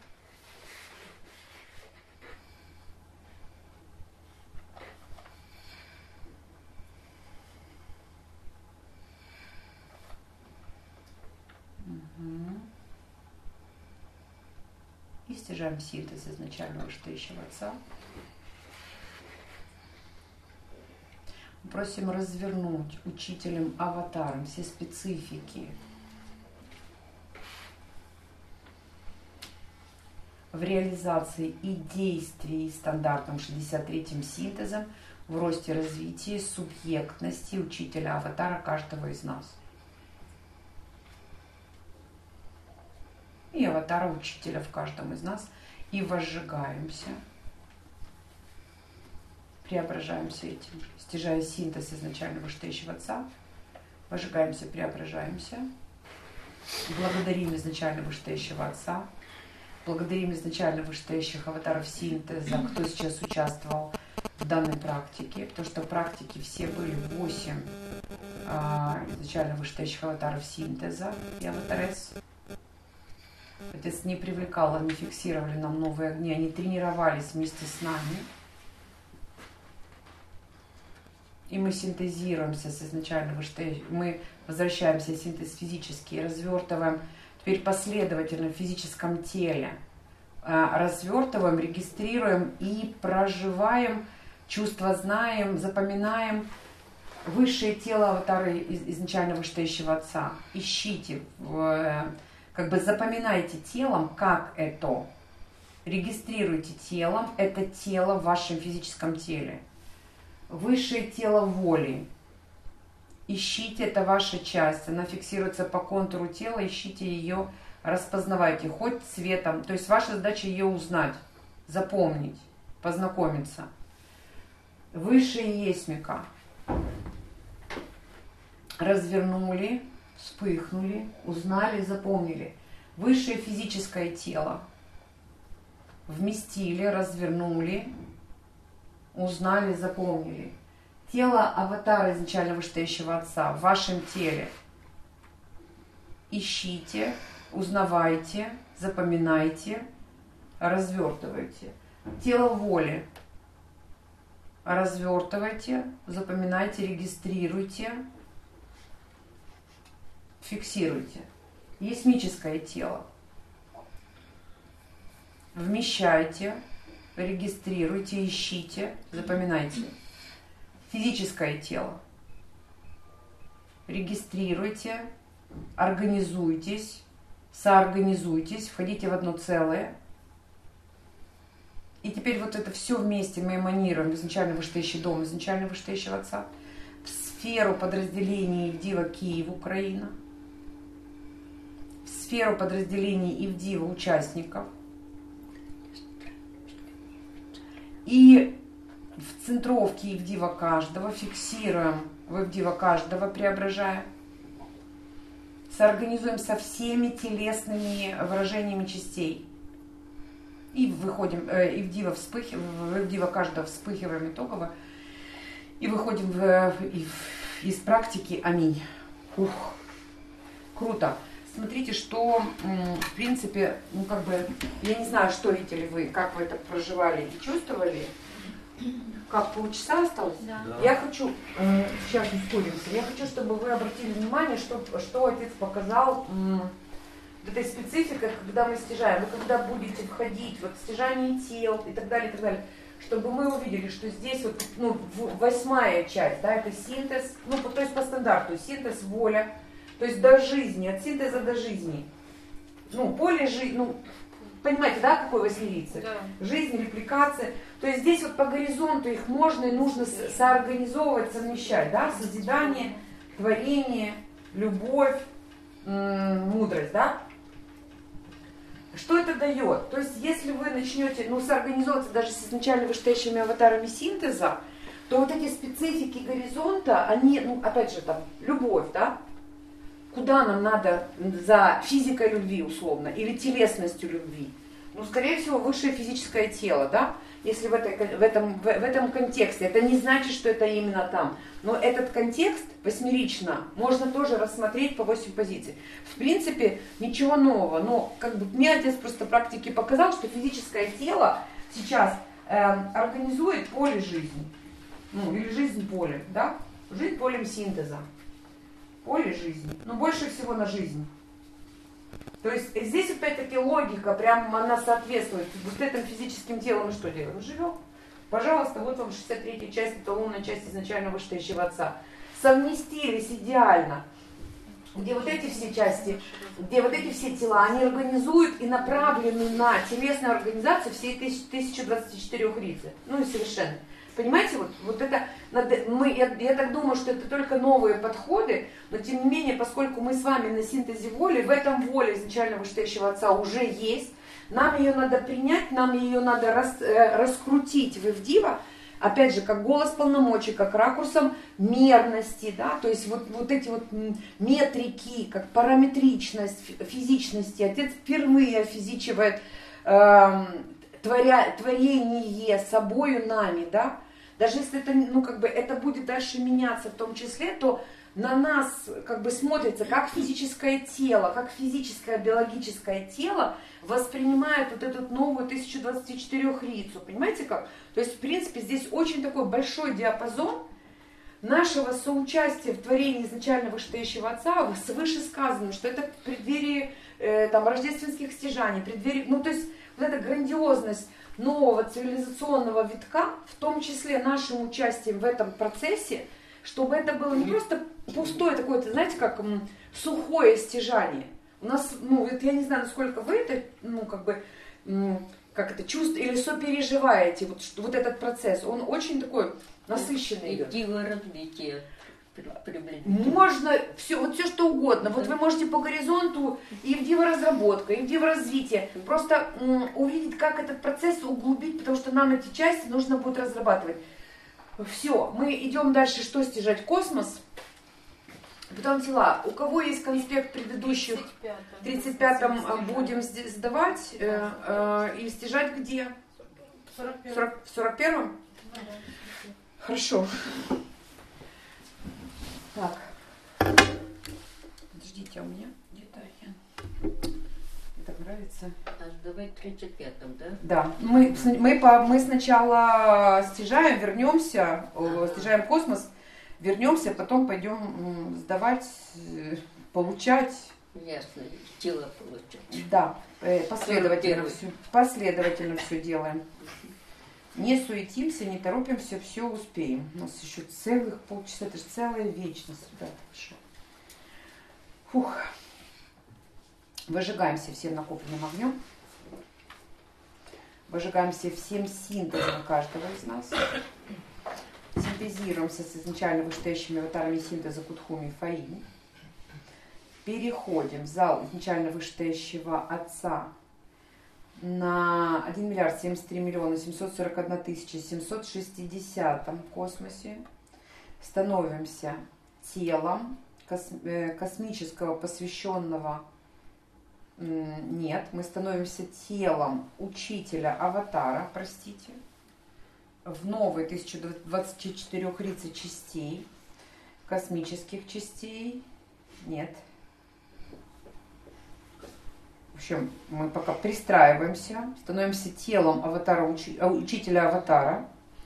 И стяжаем синтез изначально вышестоящего Отца. Просим развернуть учителем аватаром все специфики в реализации и действии стандартным 63-м синтезом в росте развития субъектности учителя аватара каждого из нас. И аватара учителя в каждом из нас. И возжигаемся, преображаемся этим, стяжая синтез изначально вышестоящего Отца, возжигаемся, преображаемся, благодарим изначально вышестоящего Отца, благодарим изначально вышестоящих аватаров синтеза, кто сейчас участвовал в данной практике, потому что практики все были 8 изначально вышестоящих аватаров синтеза и аватарес. Отец не привлекал, они фиксировали нам новые огни, они тренировались вместе с нами. И мы синтезируемся с изначально вышестоящим, мы возвращаемся в синтез физический, развертываем теперь последовательно в физическом теле, развертываем, регистрируем и проживаем, чувства знаем, запоминаем высшее тело аватара изначально вышестоящего Отца. Ищите, как бы запоминайте телом, как это, регистрируйте телом это тело в вашем физическом теле. Высшее тело воли. Ищите, это ваша часть. Она фиксируется по контуру тела. Ищите ее, распознавайте. Хоть цветом. То есть ваша задача ее узнать, запомнить, познакомиться. Высшее есмика. Развернули, вспыхнули, узнали, запомнили. Высшее физическое тело. Вместили, развернули, узнали, запомнили. Тело аватара изначально вышестоящего Отца в вашем теле. Ищите, узнавайте, запоминайте, развертывайте. Тело воли. Развертывайте, запоминайте, регистрируйте, фиксируйте. Есмическое тело. Вмещайте, регистрируйте, ищите, запоминайте. Физическое тело. Регистрируйте, организуйтесь, соорганизуйтесь, входите в одно целое. И теперь вот это все вместе мы эманируем в изначально вышестоящий дом, изначально вышестоящего Отца, сферу подразделений Ивдива Киев, Украина, в сферу подразделений Ивдива участников и в центровке Ивдива каждого, фиксируем в Ивдива каждого, преображая, соорганизуем со всеми телесными выражениями частей. И выходим, в Ивдива каждого вспыхиваем итогово. И выходим из практики. Аминь. Ух, круто. Смотрите, что, в принципе, ну как бы, я не знаю, что видели вы, как вы это проживали и чувствовали. Как, полчаса осталось? Да. Я хочу, сейчас ускоримся, я хочу, чтобы вы обратили внимание, что отец показал, вот этой спецификой, когда мы стяжаем. Вы когда будете входить, вот стяжание тел и так далее, чтобы мы увидели, что здесь вот, ну, 8-я часть, да, это синтез, ну, то есть по стандарту, синтез, воля, то есть до жизни, от синтеза до жизни. Ну, поле жизни, ну, понимаете, да, какой восьмилицей? Да. Жизнь, репликация. То есть здесь вот по горизонту их можно и нужно соорганизовывать, совмещать, да, созидание, творение, любовь, мудрость, да. Что это дает? То есть, если вы начнете, ну, соорганизовываться даже с изначально вышестоящими аватарами синтеза, то вот эти специфики горизонта, они, ну, опять же, там, любовь, да? Куда нам надо за физикой любви, условно, или телесностью любви? Ну, скорее всего, высшее физическое тело, да? Если в этом контексте. Это не значит, что это именно там. Но этот контекст восьмерично можно тоже рассмотреть по 8 позиций. В принципе, ничего нового. Но как бы мне отец просто практики показал, что физическое тело сейчас организует поле жизни. Ну, или жизнь полем, да? Жизнь полем синтеза. Поле жизни. Но больше всего на жизнь. То есть здесь опять-таки логика, прям она соответствует. Вот этим физическим телом мы что делаем? Мы живем. Пожалуйста, вот вам 63-я часть, это лунная часть изначально вышестоящего отца. Совместились идеально. Где вот эти все части, где вот эти все тела, они организуют и направлены на телесную организацию всей 1024 рицы. Ну и совершенно. Понимаете, вот это, я так думаю, что это только новые подходы, но тем не менее, поскольку мы с вами на синтезе воли, в этом воле изначально вышестоящего отца уже есть, нам ее надо принять, нам ее надо раскрутить в Ивдива, опять же, как голос полномочий, как ракурсом мерности, да, то есть вот эти вот метрики, как параметричность, физичности. Отец впервые физичивает творение собою нами, да. Даже если это, ну, как бы, это будет дальше меняться в том числе, то на нас как бы смотрится, как физическое тело, как физическое биологическое тело воспринимает вот эту новую 1024 рицу. Понимаете как? То есть, в принципе, здесь очень такой большой диапазон нашего соучастия в творении изначально вышестоящего отца, с вышесказанным, что это в преддверии там, рождественских стяжаний, преддверии, ну, то есть, вот эта грандиозность нового цивилизационного витка, в том числе нашим участием в этом процессе, чтобы это было не просто пустое такое, знаете, как сухое стяжание. У нас, ну, это я не знаю, насколько вы это, ну, как бы, как это, чувствуете или сопереживаете, вот этот процесс, он очень такой насыщенный идет. Ивдива развитие. Можно все что угодно. Вот вы можете по горизонту Ивдива разработка, Ивдива развитие. Просто увидеть, как этот процесс углубить, потому что нам эти части нужно будет разрабатывать. Все, мы идем дальше, что стяжать? Космос. Потом тела. У кого есть конспект предыдущих? В 35-м будем сдавать. И стяжать где? В 41-м? Хорошо. Так, подождите, а у меня где-то мне так нравится. Давай 35-м, да? Да, мы сначала стяжаем, вернемся, стяжаем космос, вернемся, потом пойдем сдавать, получать. Ясно, тело получать. Да, последовательно все делаем. Не суетимся, не торопимся, все успеем. У нас еще целых полчаса, это же целая вечность, ребята. Фух. Выжигаемся всем накопленным огнем. Выжигаемся всем синтезом каждого из нас. синтезируемся с изначально вышестоящими аватарами синтеза Кутхуми Фаи. Переходим в зал изначально вышестоящего Отца на 1 миллиард 73 миллиона 741 тысяча 760 космосе. Становимся телом космического посвященного. Нет, мы становимся телом учителя аватара, простите, в новой 1024 рицы частей, космических частей. Нет. В общем, мы пока пристраиваемся, становимся телом аватара, учителя аватара,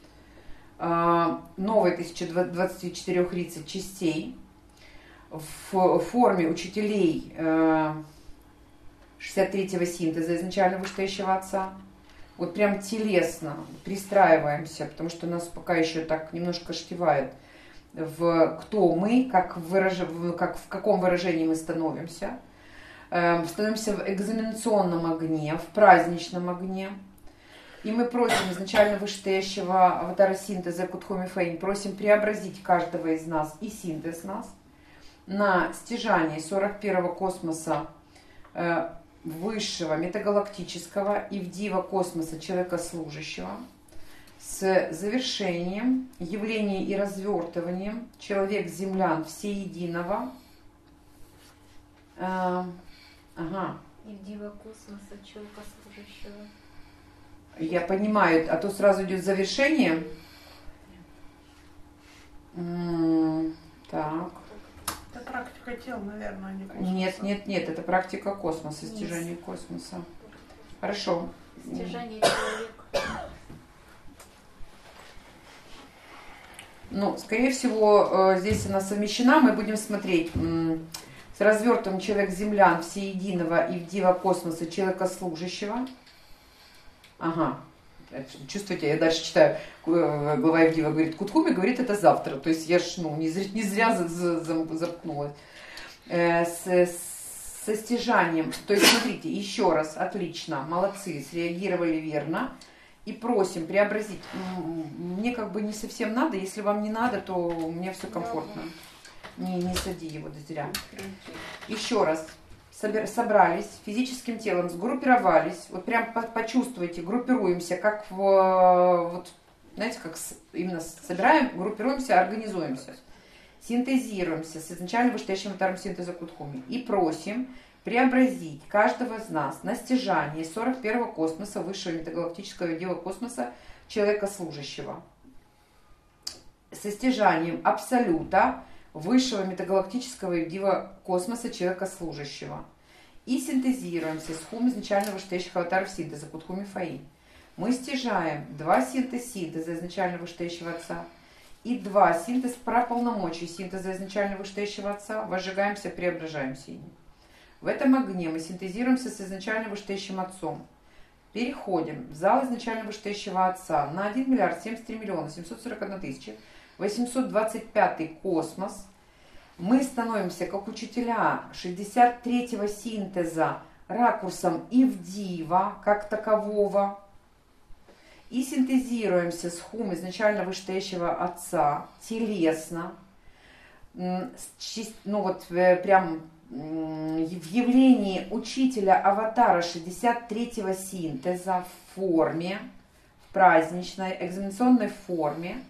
новой 1024 рицы частей, в форме учителей 63-го синтеза изначально вышестоящего Отца. Вот прям телесно пристраиваемся, потому что нас пока еще так немножко штевает в кто мы, как в каком выражении мы становимся. Становимся в экзаменационном огне, в праздничном огне. И мы просим изначально вышестоящего аватара синтеза Кутхуми Фаи, просим преобразить каждого из нас и синтез нас на стяжание 41-го космоса высшего метагалактического и в дива космоса человека-служащего с завершением явления и развертыванием человек-землян всеединого. Ага. И в дива космоса человека служащего. Я понимаю, а то сразу идет завершение. Так. Это практика тел, наверное, а не космоса. Нет, это практика космоса, стяжание космоса. Хорошо. Стяжание человека. Ну, скорее всего, здесь она совмещена. Мы будем смотреть с развертым человек-землян всеединого и в дива космоса человека-служащего. Ага. Чувствуете, я дальше читаю. Глава Евдива говорит, Кутхуми говорит, это завтра. То есть я ж не зря заткнулась. Со стяжанием. То есть, смотрите, еще раз, отлично, молодцы, среагировали верно. И просим преобразить. Мне как бы не совсем надо. Если вам не надо, то у меня все комфортно. Не сади его зря. Еще раз. Собрались физическим телом, сгруппировались. Вот прям почувствуйте, группируемся, как вот, знаете, как именно собираем, группируемся, организуемся. Синтезируемся с изначально вышестоящим аватаром синтеза Кутхуми. И просим преобразить каждого из нас на стяжание 41-го космоса, высшего метагалактического дива космоса, человека-служащего. Со стяжанием абсолюта высшего метагалактического дива космоса, человека-служащего. И синтезируемся с хум изначально вышестоящих аватаров синтеза Кутхуми Фаи. Мы стяжаем 2 синтеза изначально вышестоящего Отца и 2 синтез про полномочий синтеза изначально вышестоящего Отца. Возжигаемся, преображаемся ими. В этом огне мы синтезируемся с изначально вышестоящим Отцом. Переходим в зал изначально вышестоящего Отца на 1 миллиард 73 миллиона 741 тысяча 825 космос. Мы становимся как учителя 63-го синтеза ракурсом Ивдива как такового. И синтезируемся с хум изначально вышестоящего Отца телесно. Ну вот прям в явлении учителя аватара 63-го синтеза в форме, в праздничной, экзаменационной форме.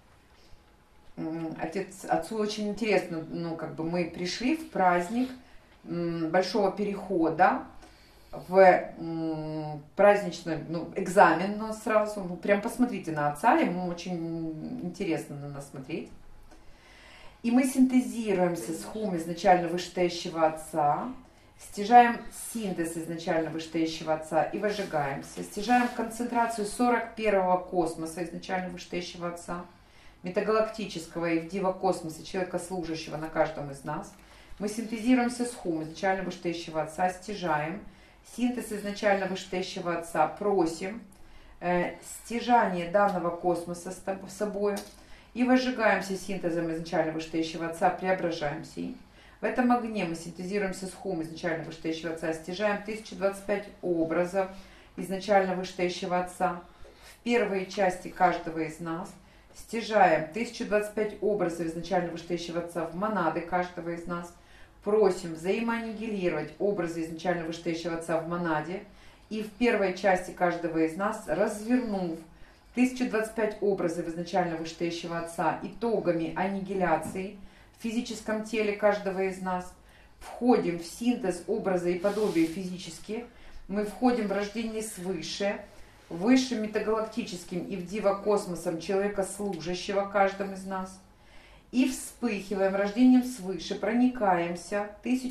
Отцу очень интересно, мы пришли в праздник большого перехода, в праздничный экзамен у нас сразу. Прям посмотрите на Отца, ему очень интересно на нас смотреть. И мы синтезируемся с хум изначально вышестоящего Отца, стяжаем синтез изначально вышестоящего Отца и выжигаемся. Стяжаем концентрацию 41-го космоса изначально вышестоящего Отца, метагалактического и в дива космоса, человека-служащего на каждом из нас. Мы синтезируемся с хум изначально вышестоящего Отца, стяжаем синтез изначально вышестоящего Отца, просим стяжание данного космоса с собой и выжигаемся синтезом изначально вышестоящего Отца, преображаемся им. В этом огне мы синтезируемся с хум изначально вышестоящего Отца, стяжаем 1025 образов изначально вышестоящего Отца в первые части каждого из нас, стяжаем 1025 образов изначально вышестоящего Отца в монады каждого из нас, просим взаимоаннигилировать образы изначально вышестоящего Отца в монаде, и в первой части каждого из нас, развернув 1025 образов изначально вышестоящего Отца итогами аннигиляции в физическом теле каждого из нас, входим в синтез образа и подобия физических, мы входим в рождение свыше, высшим метагалактическим и в дива-космосом человека служащего каждым из нас, и вспыхиваем рождением свыше, проникаемся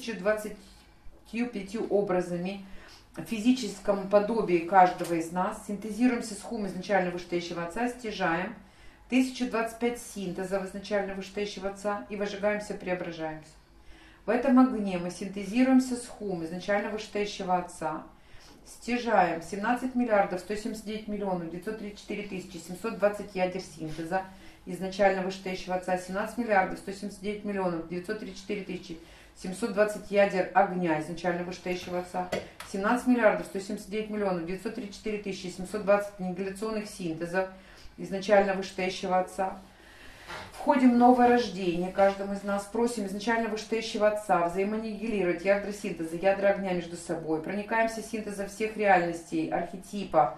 1025 образами в физическом подобии каждого из нас, синтезируемся с хум изначально вышестоящего Отца, стяжаем 1025 синтезов изначально вышестоящего Отца и выжигаемся, преображаемся. В этом огне мы синтезируемся с хум изначально вышестоящего Отца, стяжаем 17 миллиардов 179 миллионов 934 тысячи 720 ядер синтеза изначально вышестоящего Отца, 17 миллиардов 179 миллионов 934 тысячи 720 ядер огня изначально вышестоящего Отца, 17 миллиардов 179 миллионов 934 тысячи 720 аннигиляционных синтезов изначально вышестоящего Отца. Входим в новое рождение каждому из нас, просим изначально вышестоящего Отца взаимоаннигилировать ядра синтеза, ядра огня между собой, проникаемся синтезом всех реальностей, архетипов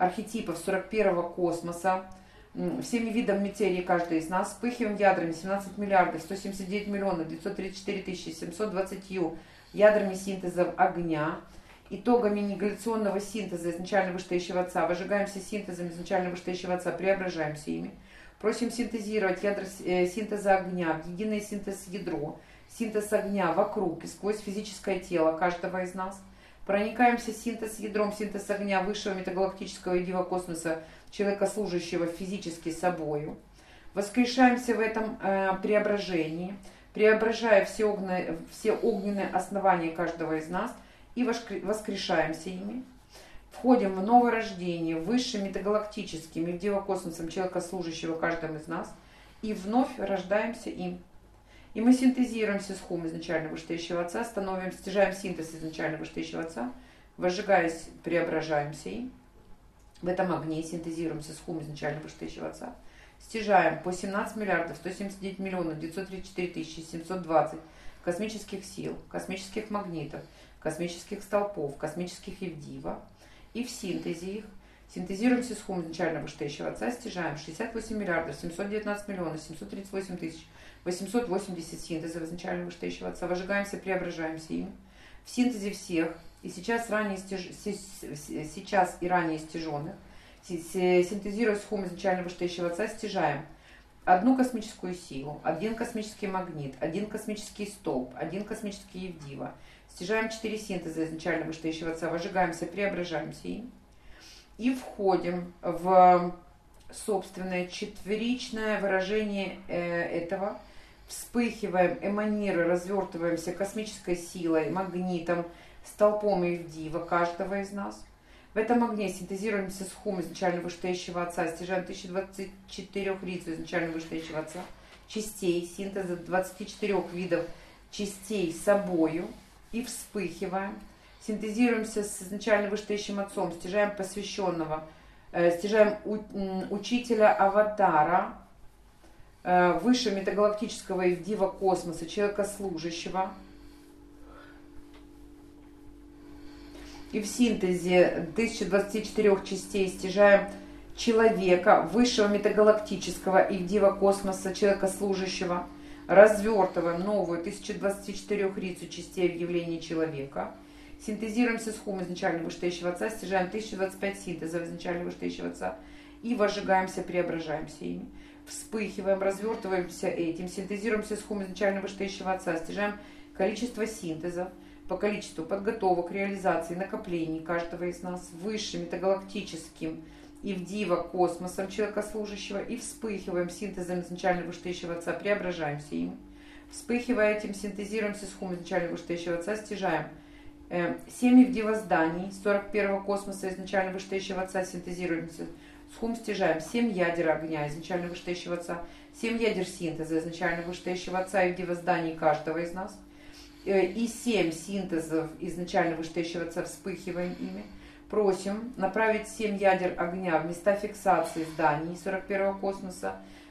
41-го космоса, всеми видами материи каждый из нас, вспыхиваем ядрами 17 миллиардов 179 миллионов 934 тысячи 720 ядрами синтеза огня, итогами аннигиляционного синтеза изначально вышестоящего Отца, выжигаемся синтезом изначально вышестоящего Отца, преображаемся ими. Просим синтезировать ядра синтеза огня в единое синтез-ядро, синтез огня вокруг и сквозь физическое тело каждого из нас. Проникаемся синтез-ядром, синтез огня высшего метагалактического и дива-космоса, человека служащего физически собою. Воскрешаемся в этом преображении, преображая все огненные основания каждого из нас и воскрешаемся ими. Входим в новое рождение высшим метагалактическим и в дива-космосом человека служащего каждым из нас и вновь рождаемся им. И мы синтезируемся с хум изначально вышестоящего Отца, стяжаем синтез изначально вышестоящего Отца, возжигаясь, преображаемся им. В этом огне синтезируемся с хум изначально вышестоящего Отца, стяжаем по 17 миллиардов 179 миллионов 934 тысячи 720 космических сил, космических магнитов, космических столпов, космических евдива, и в синтезе их синтезируемся с хум изначально вышестоящего Отца, стяжаем 68 миллиардов 719 миллионов 738 тысяч 880 синтезов изначально вышестоящего Отца, выжигаемся, преображаемся им. В синтезе всех, и сейчас и ранее стяженных, синтезируя с хум изначально вышестоящего Отца, стяжаем одну космическую силу, один космический магнит, один космический столб, один космический евдива. Стяжаем 4 синтеза изначально вышестоящего Отца, выжигаемся, преображаемся им. И входим в собственное четверичное выражение этого. Вспыхиваем, эманируем, развертываемся космической силой, магнитом, столпом евдива каждого из нас. В этом огне синтезируемся с хум изначально вышестоящего Отца, стяжаем 1024 рицу изначально вышестоящего Отца, частей синтеза 24 видов частей собою. И вспыхиваем, синтезируемся с изначально вышестоящим Отцом, стяжаем посвященного, стяжаем учителя аватара, высшего метагалактического и дива-космоса, человека служащего. И в синтезе 1024 частей стяжаем человека, высшего метагалактического и дива-космоса, человека служащего. Развертываем новую 1024 рицу частей в явлении человека. Синтезируемся с хум изначально вышестоящего Отца, стяжаем 1025 синтезов изначально вышестоящего Отца и возжигаемся, преображаемся ими. Вспыхиваем, развертываемся этим, синтезируемся с хум изначально вышестоящего Отца, стяжаем количество синтезов по количеству подготовок, реализации, накоплений каждого из нас высшим метагалактическим и в дива-космосом человека служащего, и вспыхиваем синтезом изначально вышестоящего Отца, преображаемся им. Вспыхивая этим, синтезируемся с хум изначально вышестоящего Отца, стяжаем 7 евдива зданий 41-го космоса изначально вышестоящего Отца, синтезируемся с хум, стяжаем 7 ядер огня изначально вышестоящего Отца, 7 ядер синтеза изначально вышестоящего Отца и евдива зданий каждого из нас, и 7 синтезов изначально вышестоящего Отца, вспыхиваем ими. Просим направить 7 ядер огня в места фиксации зданий 41-го космоса,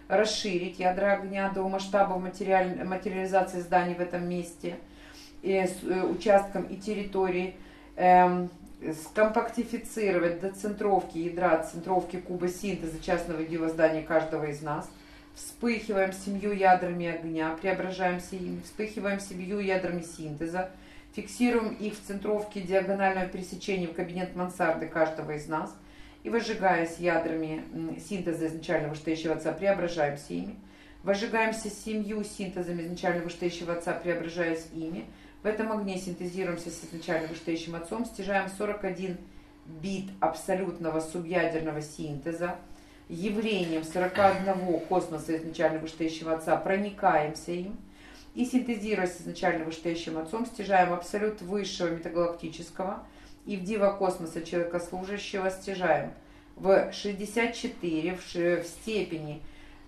расширить ядра огня до масштаба материализации зданий в этом месте, с участком и территорией, скомпактифицировать до центровки ядра, центровки куба синтеза частного единого здания каждого из нас. Вспыхиваем 7 ядрами огня, преображаемся ими, вспыхиваем 7 ядрами синтеза, фиксируем их в центровке диагонального пересечения в кабинет мансарды каждого из нас и, выжигаясь ядрами синтеза изначально вышестоящего отца, преображаемся ими. Выжигаемся 7 синтезами изначально вышестоящего отца, преображаясь ими. В этом огне синтезируемся с изначально вышестоящим отцом, стяжаем 41 бит абсолютного субъядерного синтеза, явлением 41 космоса изначально вышестоящего отца, проникаемся им и, синтезируясь с изначально вышестоящим отцом, стяжаем абсолют высшего метагалактического и в дива космоса человекослужащего стяжаем в 64 в степени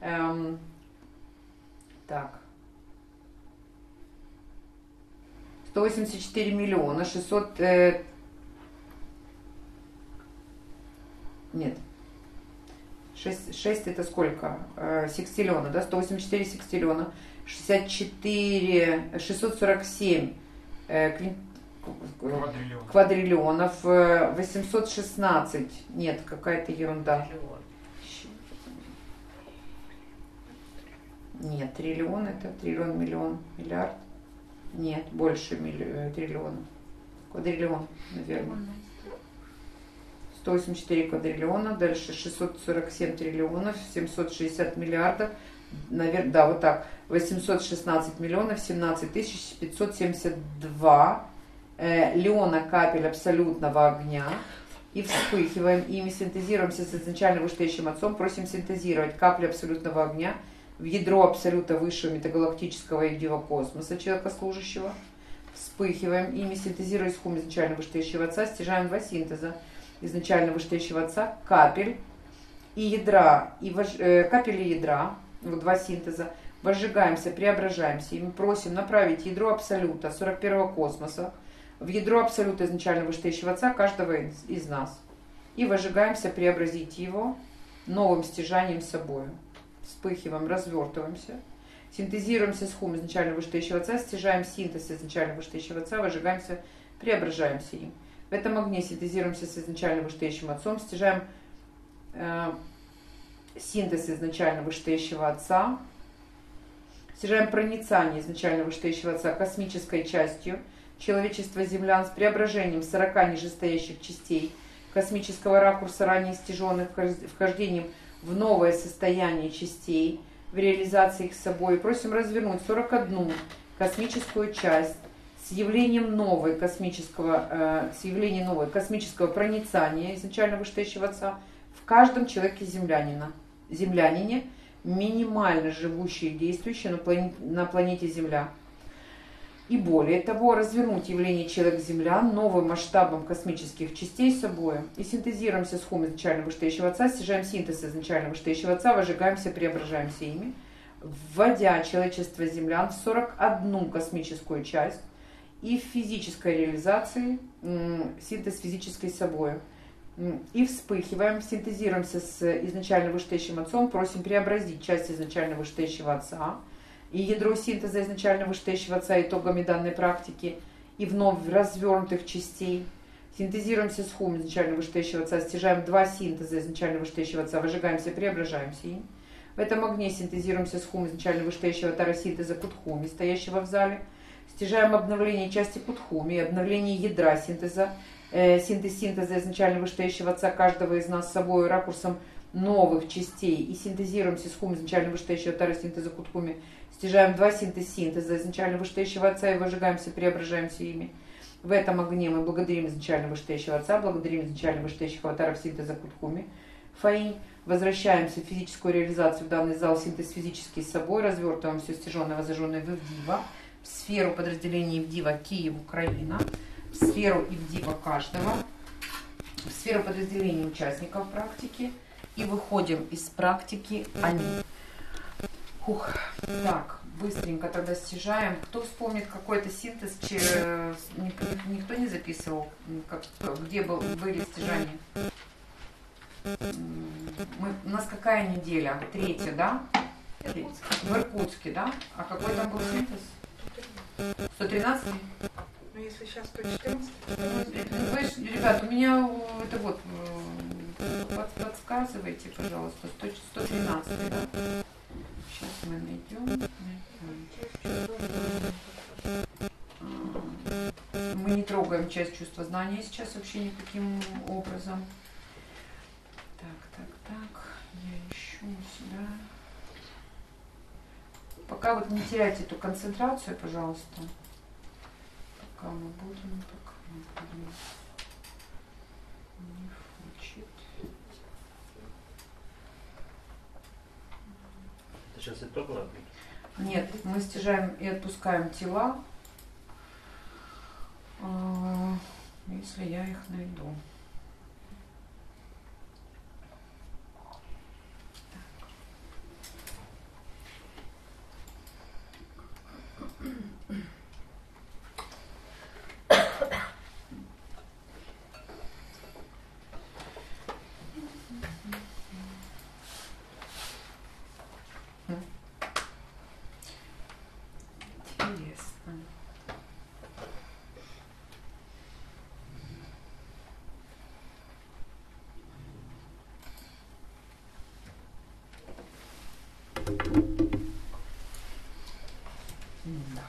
184 миллиона 600 нет 6 это сколько? Секстиллиона, да? 184 секстиллиона, 64, 647 квадриллионов, 816, нет, какая-то ерунда. Нет, триллион это триллион, миллион, миллиард. Нет, больше триллиона. Квадриллион, наверное. 184 квадриллиона, дальше 647 триллионов, 760 миллиардов, наверное, да, вот так, 816 миллионов, 17 572 леона капель абсолютного огня, и вспыхиваем ими, синтезируемся с изначально вышестоящим отцом, просим синтезировать капли абсолютного огня в ядро абсолюта высшего метагалактического и дива космоса человекослужащего, вспыхиваем ими, синтезируя схум изначально вышестоящего отца, стяжаем 2 синтеза изначально вышестоящего отца, капель и ядра, капель и ядра, вот 2 синтеза, возжигаемся, преображаемся, и мы просим направить ядро абсолюта 41-го космоса в ядро абсолюта изначально вышестоящего отца каждого из нас. И возжигаемся, преобразить его новым стяжанием собой. Вспыхиваем, развертываемся, синтезируемся с хум изначально вышестоящего отца, стяжаем синтез изначально вышестоящего отца, возжигаемся, преображаемся им. В этом огне синтезируемся с изначально вышестоящим отцом, стяжаем синтез изначально вышестоящего отца, стяжаем проницание изначально вышестоящего отца космической частью человечества землян с преображением 40 нижестоящих частей космического ракурса, ранее стяженных, вхождением в новое состояние частей, в реализации их собой. Просим развернуть 41 космическую часть с явлением нового космического проницания изначально вышестоящего отца в каждом человеке землянине, минимально живущий и действующий на планете Земля. И более того, развернуть явление человек-земля новым масштабом космических частей собой и синтезируемся с хум изначально вышестоящего отца, стяжаем синтез изначально вышестоящего отца, возжигаемся, преображаемся ими, вводя человечество землян в 41 космическую часть и в физической реализации синтез физической собой. И вспыхиваем, синтезируемся с изначально вышестоящим отцом, просим преобразить часть изначально вышестоящего отца и ядро синтеза изначально вышестоящего отца итогами данной практики и вновь развернутых частей. Синтезируемся с хум изначально вышестоящего отца, стяжаем 2 синтеза изначально вышестоящего отца, выжигаемся, преображаемся им. В этом огне синтезируемся с хум изначально вышестоящего тарасинтеза кутхуми, стоящего в зале. Стяжаем обновление части кутхуми, обновление ядра синтеза, синтеза изначально вышестоящего отца каждого из нас с собой ракурсом новых частей и синтезируемся с хум изначально вышестоящего тарасинтеза кутхуми. Стяжаем 2 синтеза изначально вышестоящего отца и выжигаемся, преображаемся ими. В этом огне мы благодарим изначально вышестоящего отца, благодарим изначально вышестоящего тарасинтеза кутхуми. Фаинь. Возвращаемся в физическую реализацию в данный зал, синтез физический с собой, развертываем все стяженное, возжженное в Ивдива, в сферу подразделения Ивдива Киев, Украина, в сферу Ивдива каждого, в сферу подразделения участников практики и выходим из практики они. Так, быстренько тогда стяжаем. Кто вспомнит какой-то синтез, никто не записывал, где были стяжания? У нас какая неделя? 3, да? В Иркутске, да? А какой там был синтез? 113? Ну, если сейчас 114, Знаешь, ребят, у меня это вот, подсказывайте, пожалуйста, 113, да? Сейчас мы найдем. Мы не трогаем часть чувства знания сейчас вообще никаким образом. Так, я ищу сюда. Пока вот не теряйте эту концентрацию, пожалуйста. Пока мы будем. Не хочет. Это сейчас итоговая будет? Нет, мы стяжаем и отпускаем тела, если я их найду. Интересно. Да.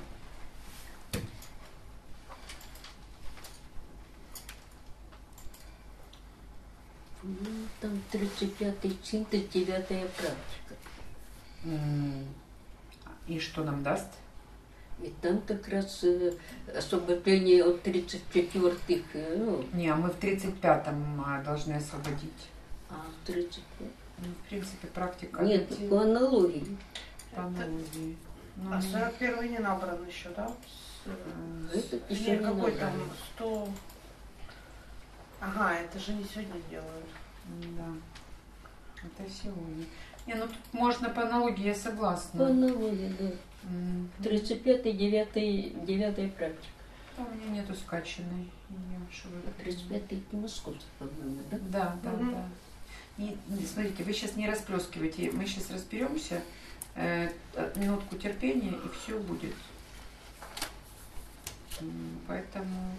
Ну, там 35-й синтез, 9-я практика. И что нам даст? И там как раз освобождение от 34-х, ну, Не, а мы в 35-м должны освободить. а в 35 Ну, в принципе, практика. Нет, по аналогии. по аналогии. Ну, А 41-й не набран еще, да? Этот еще Нет, не какой набран. там 100... Ага, это же не сегодня делают. Да. Это сегодня. Не, ну тут можно по аналогии, я согласна. По аналогии, да. 35-й, 9-я практика. А у меня нету скачанной. Я что вы- А 35-й это московский, по-моему, да? Да. Смотрите, вы сейчас не расплескивайте. Мы сейчас разберемся. Минутку терпения, и все будет. Поэтому...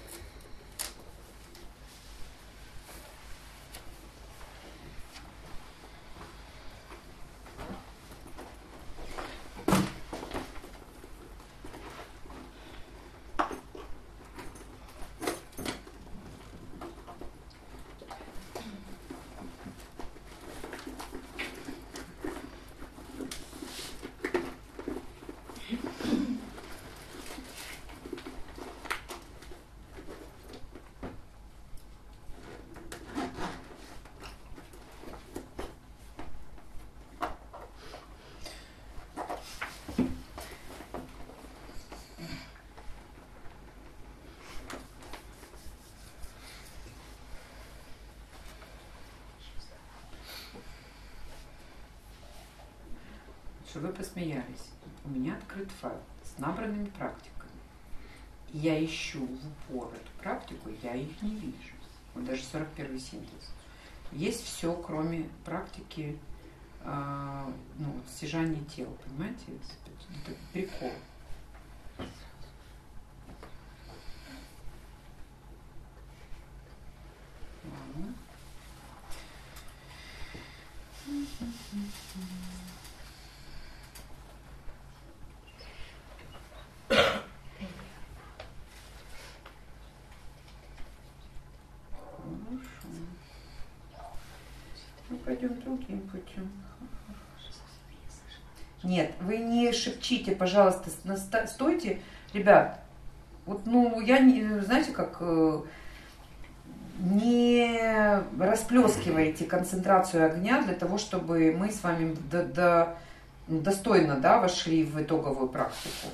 Что вы посмеялись. У меня открыт файл с набранными практиками. И я ищу в упор эту практику, я их не вижу. Вот даже 41-й синтез. Есть все, кроме практики стяжания тела, понимаете? Это прикол. Ладно. Ну, пойдем другим путем. Нет, вы не шепчите, пожалуйста, стойте, ребят. Вот, я не, знаете, как не расплескивайте концентрацию огня для того, чтобы мы с вами достойно, да, вошли в итоговую практику.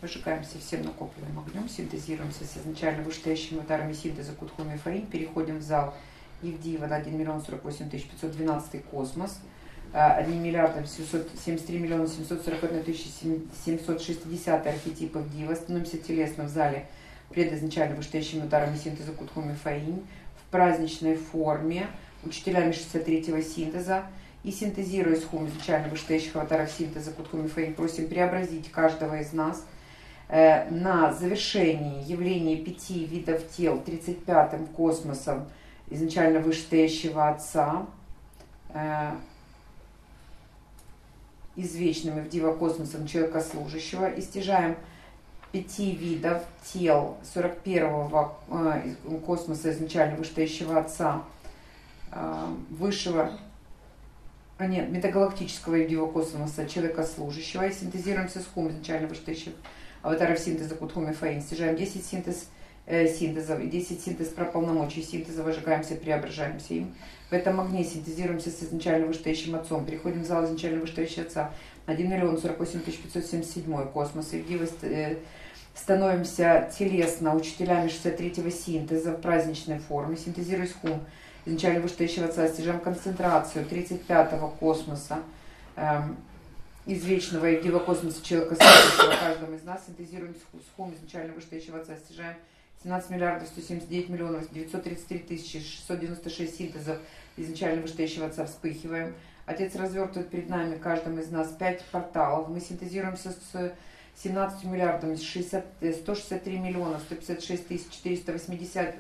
Выжигаемся всем накопленным огнем, синтезируемся с изначально вышестоящими ударами синтеза Кутхум и Фаин, переходим в зал Евдиева на 1 миллион 48 512 космос, 1 миллиардом 773 миллиона 741 тысячи 760 архетип Евдиева, становимся телесно в зале пред изначально вышестоящими ударами синтеза Кутхум и Фаин в праздничной форме, учителями 63-го синтеза, и синтезируя с хум изначально вышестоящих аватаров синтеза Кутхум и Фаин, просим преобразить каждого из нас на завершении явления 5 видов тел 35-м космосом изначально вышестоящего Отца, извечным Евдива космосом человека-служащего, и стяжаем 5 видов тел 41-го космоса изначально вышестоящего Отца, высшего, метагалактического Евдива космоса человека-служащего, и синтезируемся с хум изначально вышестоящих аватаров синтеза Кутхум и Фаин, стяжаем 10 синтезов и 10 синтез про полномочий синтеза, выжигаемся, преображаемся им. В этом огне синтезируемся с изначально вышестоящим Отцом, переходим в зал изначально вышестоящего Отца, 1 миллион 48 577 космос, Евдива, становимся телесно учителями 63-го синтеза в праздничной форме, синтезируясь хум изначально вышестоящего Отца, стяжаем концентрацию 35-го космоса, извечного Евдива космоса человека-служащего каждому из нас, синтезируем с хум изначально вышестоящего Отца, стяжаем 17 миллиардов 179 миллионов 933 тысячи 696 синтезов изначально вышестоящего Отца, вспыхиваем. Отец развертывает перед нами, каждым из нас, 5 порталов. Мы синтезируемся с 17 миллиардами 163 миллиона 156 тысяч 480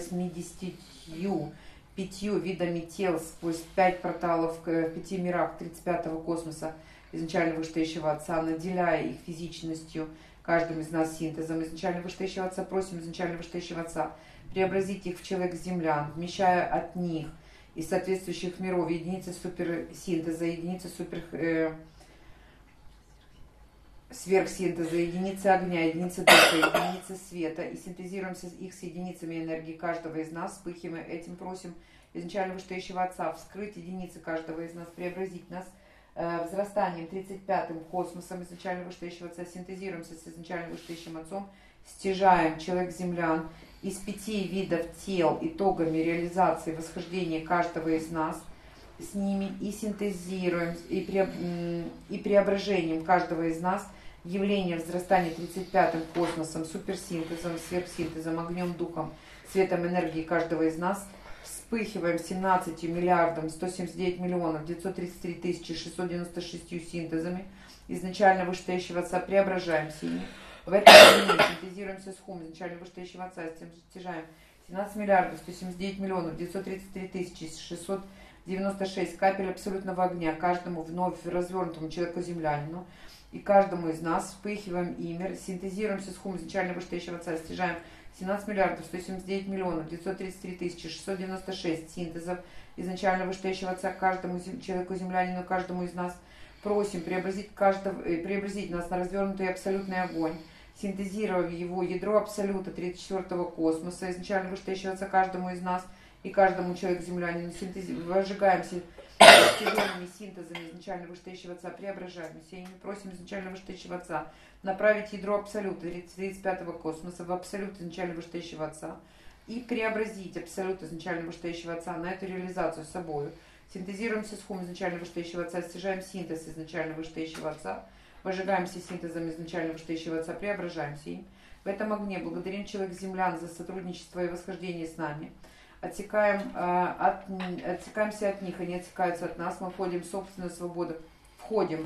5 видами тел сквозь 5 порталов в 5 мирах 35-го космоса изначально вышестоящего Отца, наделяя их физичностью, каждым из нас синтезом изначально вышестоящего Отца, просим изначально вышестоящего Отца преобразить их в человек-землян, вмещая от них из соответствующих миров единицы суперсинтеза, единицы сверхсинтеза, единицы огня, единицы духа, единицы света, и синтезируемся их с единицами энергии каждого из нас, вспыхиваем, этим просим изначально вышестоящего Отца вскрыть единицы каждого из нас, преобразить нас возрастанием 35-м космосом изначально вышестоящего Отца, синтезируемся с изначально вышестоящим Отцом, стяжаем человек-землян из 5 видов тел итогами реализации восхождения каждого из нас с ними, и синтезируем, и преображением каждого из нас явление возрастания 35-м космосом, суперсинтезом, сверхсинтезом, огнем, духом, светом энергии каждого из нас, вспыхиваем 17 миллиардом 179 миллионов 933 тысячи 696 синтезами изначально вышестоящего Отца, преображаемся ими. В этом огне синтезируемся с хум изначально вышестоящего Отца, стяжаем 17 миллиардов 179 миллионов 933 тысячи 696 капель абсолютного огня каждому вновь развернутому человеку-землянину, и каждому из нас вспыхиваем ими, синтезируемся с хум изначально вышестоящего Отца, стяжаем 17 миллиардов 179 миллионов 933 тысячи 696 синтезов изначально вышестоящего Отца каждому человеку-землянину, каждому из нас, просим преобразить нас на развернутый абсолютный огонь, синтезировав его ядро абсолюта 34-го космоса изначально вышестоящего Отца каждому из нас и каждому человеку-землянину, выжигаемся тяжелыми синтезами изначально вышестоящего Отца, преображаемся и просим изначально вышестоящего Отца направить ядро абсолюта 35-го космоса в абсолют изначально вышестоящего Отца и преобразить абсолют изначально вышестоящего Отца на эту реализацию с собой. Синтезируемся с хум изначально вышестоящего Отца, стяжаем синтез изначально вышестоящего Отца, выжигаемся синтезом изначально вышестоящего Отца, преображаемся им. В этом огне благодарим человек-землян за сотрудничество и восхождение с нами. Отсекаемся от них, они отсекаются от нас, мы входим в собственную свободу, входят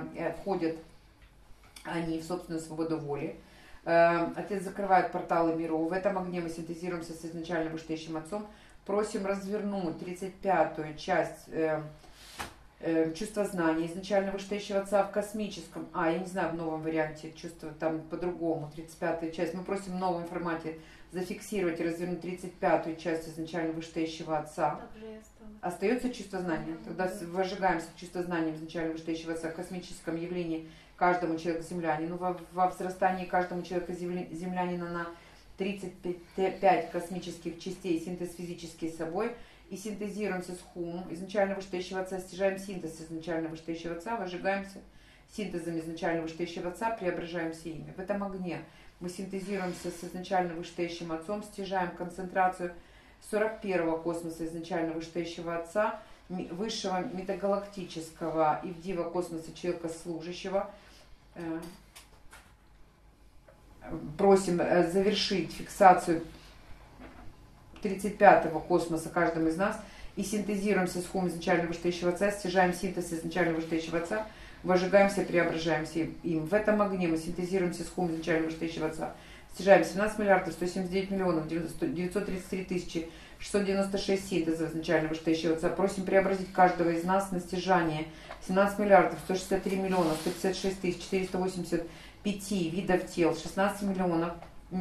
они в собственную свободу воли. Отец закрывает порталы миров. В этом огне мы синтезируемся с изначально вышестоящим Отцом, просим развернуть 35-ю часть чувства знания изначально вышестоящего Отца в космическом, я не знаю, в новом варианте чувства там по-другому, 35-я часть, мы просим в новом формате зафиксировать и развернуть 35-ю часть изначально вышестоящего Отца. Остается чувство знания. Тогда выжигаемся чувство знания изначально вышестоящего Отца в космическом явлении каждому человеку-землянину, во возрастании каждому человеку-землянина на 35 космических частей, синтез физический с собой, и синтезируемся с хум изначально вышестоящего Отца, стяжаем синтез изначально вышестоящего Отца, выжигаемся синтезом изначально вышестоящего Отца, преображаемся ими. В этом огне мы синтезируемся с изначально вышестоящим Отцом, стяжаем концентрацию 41-го космоса изначально вышестоящего Отца, высшего метагалактического Ивдива космоса человека служащего. Просим завершить фиксацию 35-го космоса каждым из нас и синтезируемся с хум изначально вышестоящего Отца, стяжаем синтез изначально вышестоящего Отца, выжигаемся, преображаемся им. В этом огне мы синтезируемся с хум изначально вышестоящего Отца, стяжаем 17 миллиардов 179 миллионов 933 тысячи 696 синтезов изначально вышестоящего Отца. Просим преобразить каждого из нас на стяжание 17 миллиардов 163 миллиона 156 тысяч 485 видов тел, 16 миллиардов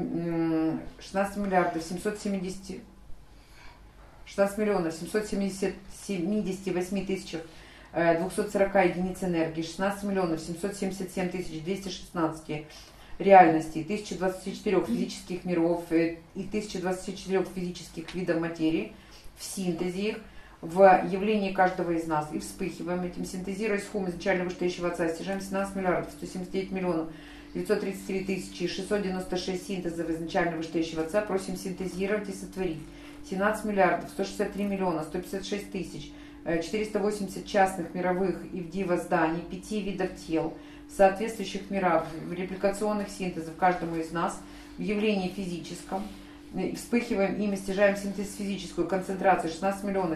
778 тысяч 240 единиц энергии, 16 миллионов 777 тысяч 216 реальностей, 1024 физических миров и 1024 физических видов материи, в синтезе их, в явлении каждого из нас. И вспыхиваем этим, синтезируясь хум изначально вышестоящего Отца, стяжаем 17 миллиардов 179 миллионов 933 тысячи 696 синтезов изначально вышестоящего Отца, просим синтезировать и сотворить 17 миллиардов 163 миллиона 156 тысяч 480 частных мировых Ивдива зданий, 5 видов тел, в соответствующих мирах, в репликационных синтезах каждому из нас, в явлении физическом. Вспыхиваем ими, стяжаем синтез физическую концентрацию 16 миллионов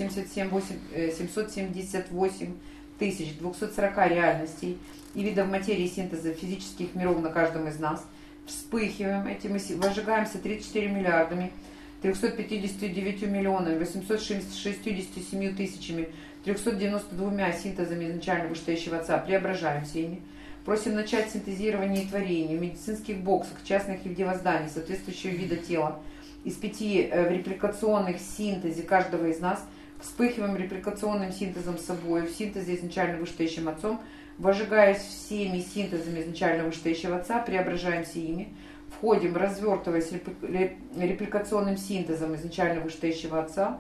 778 тысяч 240 реальностей и видов материи синтеза физических миров на каждом из нас. Вспыхиваем этим и выжигаемся 34 миллиардами 359 миллионами 867 тысячами 392 синтезами изначально вышестоящего Отца, преображаемся ими. Просим начать синтезирование и творение в медицинских боксах, частных Ивдивозданий, соответствующего вида тела. Из 5 репликационных синтезе каждого из нас вспыхиваем репликационным синтезом с собой, в синтезе изначально вышестоящим Отцом, выжигаясь всеми синтезами изначально вышестоящего Отца, преображаемся ими. Входим, развертываясь репликационным синтезом изначально вышестоящего Отца,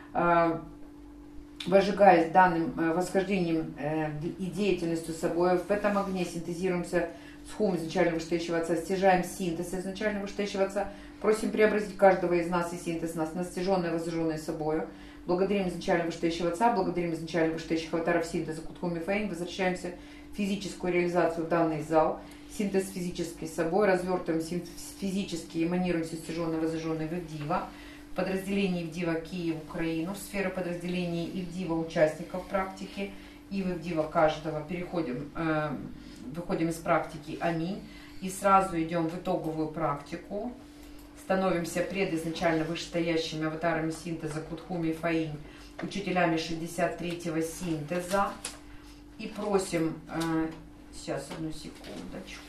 выжигаясь данным восхождением и деятельностью собой. В этом огне синтезируемся с хум изначально вышестоящего Отца, стяжаем синтез изначально вышестоящего Отца, просим преобразить каждого из нас и синтез нас на стяженное, возжженное собою. Благодарим изначально вышестоящего Отца, благодарим изначально вышестоящих аватаров синтеза Кутхуми Фаин, возвращаемся в физическую реализацию в данный зал. Синтез физический с собой, развертываем синтез физический, эманируемся стяженное, возжженное в Ивдива, в подразделении Ивдива Киев, Украину, в сферу подразделений Ивдива участников практики и в Ивдива каждого. Выходим из практики Аминь и сразу идем в итоговую практику. Становимся пред изначально вышестоящими аватарами синтеза Кутхуми и Фаин, учителями 63-го синтеза. И просим, сейчас одну секундочку.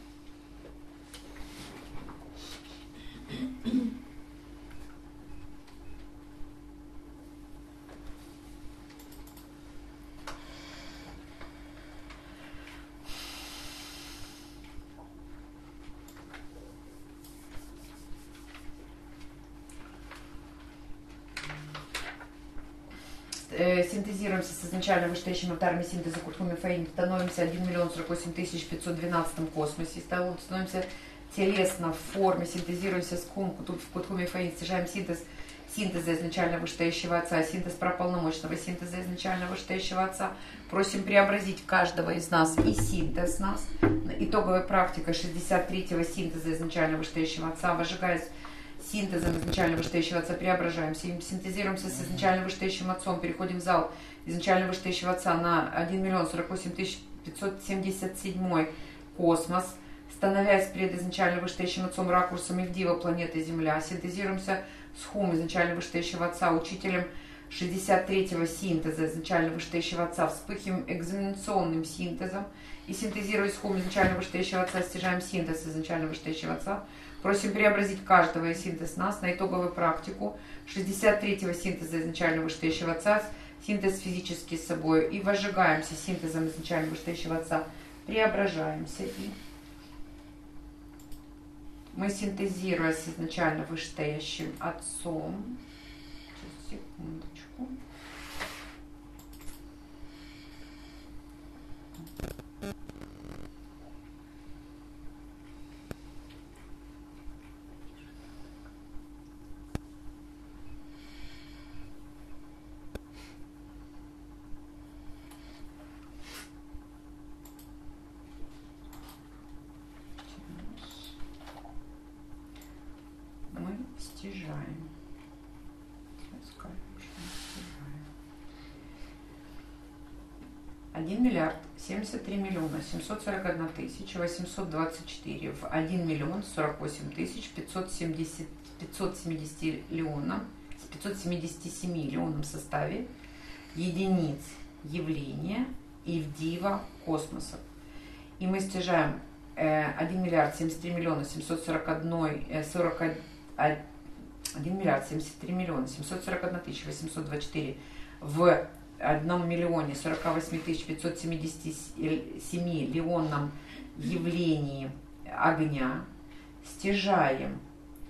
Синтезируемся с изначально вышестоящим аватарами синтеза Кутхуми Фаин, становимся 1 миллион 48 тысяч 512 космосе, становимся телесно в форме, синтезируемся с Кутхуми Фаин, стяжаем синтеза изначально вышестоящего Отца, синтез прополномочного синтеза изначально вышестоящего Отца. Просим преобразить каждого из нас и синтез нас. Итоговая практика 63-го синтеза изначально вышестоящего Отца, выжигаясь синтезом изначально вышестоящего Отца, преображаемся, синтезируемся с изначально вышестоящим Отцом, переходим в зал изначально вышестоящего Отца на 1 миллион 48 тысяч 577 космос, становясь пред изначально вышестоящим Отцом ракурсом Ивдива планеты Земля, синтезируемся с хум изначально вышестоящего Отца, учителем 63-го синтеза изначально вышестоящего Отца, вспыхиваем экзаменационным синтезом и синтезируясь с хум изначально вышестоящего Отца, стяжаем синтез изначально вышестоящего Отца. Просим преобразить каждого из синтез нас на итоговую практику 63-го синтеза изначально вышестоящего Отца, синтез физический с собой, и выжигаемся синтезом изначально вышестоящего Отца, преображаемся. И мы синтезируя с изначально вышестоящим Отцом, сейчас, секундочку. 1 миллиард 73 миллиона 741 тысяча 824 в 1 миллион 48 тысяч 577 леоном составе единиц явления Ивдива космосов. И мы стяжаем 1 миллиард 73 миллиона 1 миллиард 73 миллиона 741 тысяча 824 в 1 миллионе 48 тысяч 577 леонном явлении огня. Стяжаем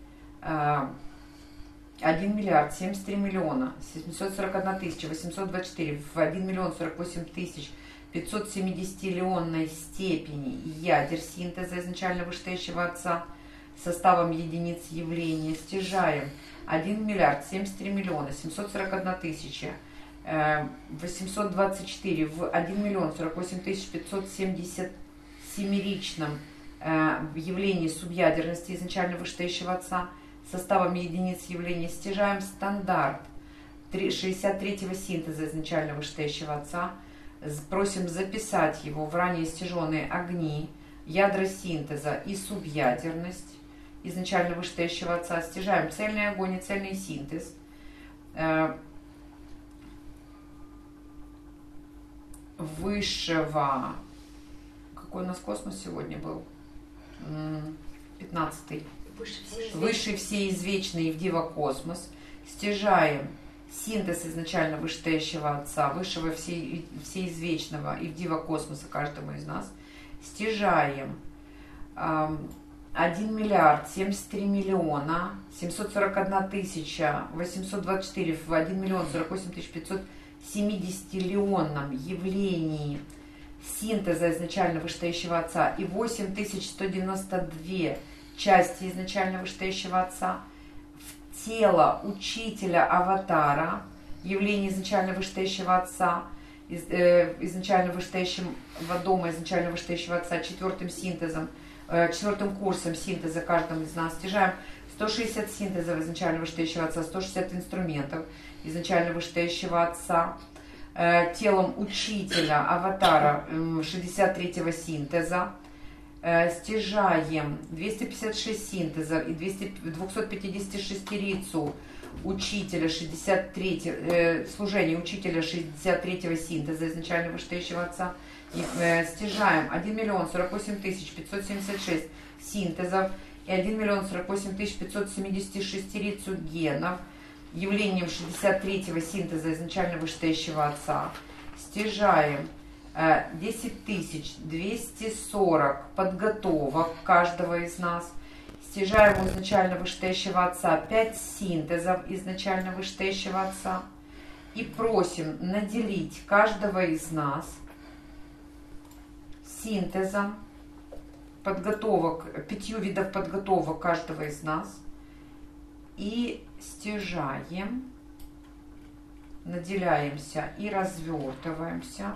1 миллиард 73 миллиона 741 тысяча 824 в 1 миллион 48 тысяч 570 леонной степени ядер синтеза изначально вышестоящего Отца составом единиц явления. Стяжаем 1 миллиард 73 миллиона 741 тысяча 824 в 1 миллион 48 тысяч 577-ричном явлении субъядерности изначально вышестоящего Отца составом единиц явления. Стяжаем стандарт 63-го синтеза изначально вышестоящего Отца. Просим записать его в ранее стяженные огни, ядра синтеза и субъядерность изначально вышестоящего Отца. Стяжаем цельный огонь и цельный синтез. Высшего... Какой у нас космос сегодня был? 15-й. Высший всеизвечный Ивдива космос. Стяжаем синтез изначально вышестоящего Отца, высшего всеизвечного Ивдива космоса каждому из нас. Стяжаем 1 миллиард 73 миллиона 741 тысяча 824 в 1 миллион 48 тысяч 570 леонном явлении синтеза изначально вышестоящего Отца и 8192 части изначально вышестоящего Отца в тело учителя аватара, явление изначально вышестоящего Отца, изначально вышестоящего дома, изначально вышестоящего Отца, четвертым курсом синтеза каждому из нас. Стяжаем 160 синтезов изначально вышестоящего Отца, 160 инструментов изначально вышестоящего Отца, телом учителя аватара 63-го синтеза. Стяжаем 256 синтезов и 256-рицу учителя 63 служения учителя 63-го синтеза изначально вышестоящего Отца. И стяжаем 1 миллион 48 тысяч 576 синтезов и 1 миллион 48 тысяч 576 рицу генов явлением 63-го синтеза изначально вышестоящего Отца. Стяжаем 10 240 подготовок каждого из нас. Стяжаем у изначально вышестоящего Отца 5 синтезов изначально вышестоящего Отца. И просим наделить каждого из нас синтезом подготовок, 5 видов подготовок каждого из нас. И стяжаем, наделяемся и развертываемся.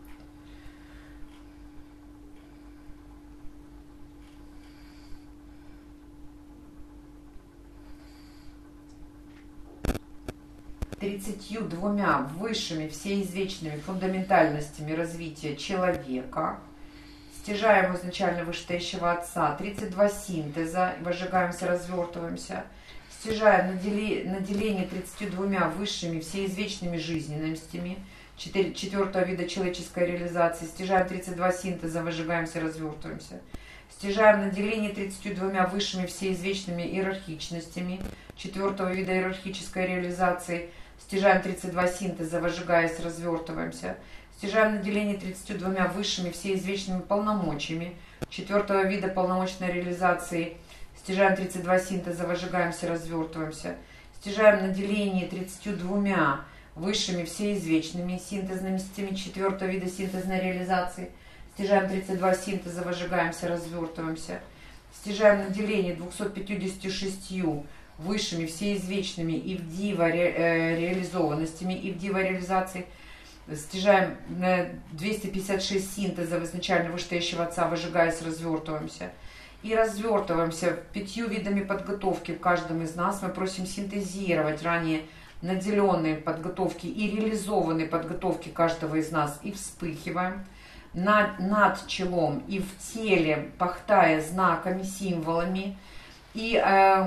Тридцатью двумя высшими всеизвечными фундаментальностями развития человека. Стяжаем изначально вышестоящего Отца 32 синтеза, выжигаемся, развертываемся. Стяжаем наделение 32 высшими всеизвечными жизненностями 4-го вида человеческой реализации. Стяжаем 32 синтеза, выжигаемся, развертываемся. Стяжаем наделение 32 высшими всеизвечными иерархичностями 4-го вида иерархической реализации. Стяжаем 32 синтеза, выжигаясь, развертываемся. Стяжаем наделение 32 высшими всеизвечными полномочиями 4-го вида полномочной реализации. Стяжаем 32 синтеза, выжигаемся, развертываемся. Стяжаем наделение 32 высшими всеизвечными синтезностями 4-го вида синтезной реализации. Стяжаем 32 синтеза, выжигаемся, развертываемся. Стяжаем наделение 256 высшими всеизвечными Ивдива реализованностями Ивдива реализации. Стяжаем 256 синтезов изначально вышестоящего Отца, выжигаясь, развертываемся. И развертываемся 5 видами подготовки в каждом из нас. Мы просим синтезировать ранее наделенные подготовки и реализованные подготовки каждого из нас, и вспыхиваем. Над челом и в теле, пахтая знаками, символами и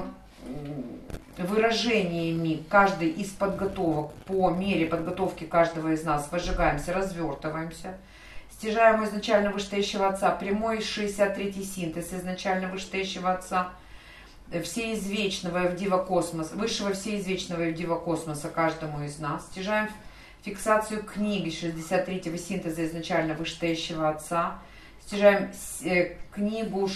выражениями каждой из подготовок по мере подготовки каждого из нас возжигаемся, развертываемся. Стяжаем у изначально вышестоящего Отца прямой 63-й синтез изначально вышестоящего Отца, всеизвечного Евдива Космоса, высшего всеизвечного Евдива Космоса каждому из нас. Стяжаем фиксацию книги 63-го синтеза изначально вышестоящего Отца. Стяжаем книгу,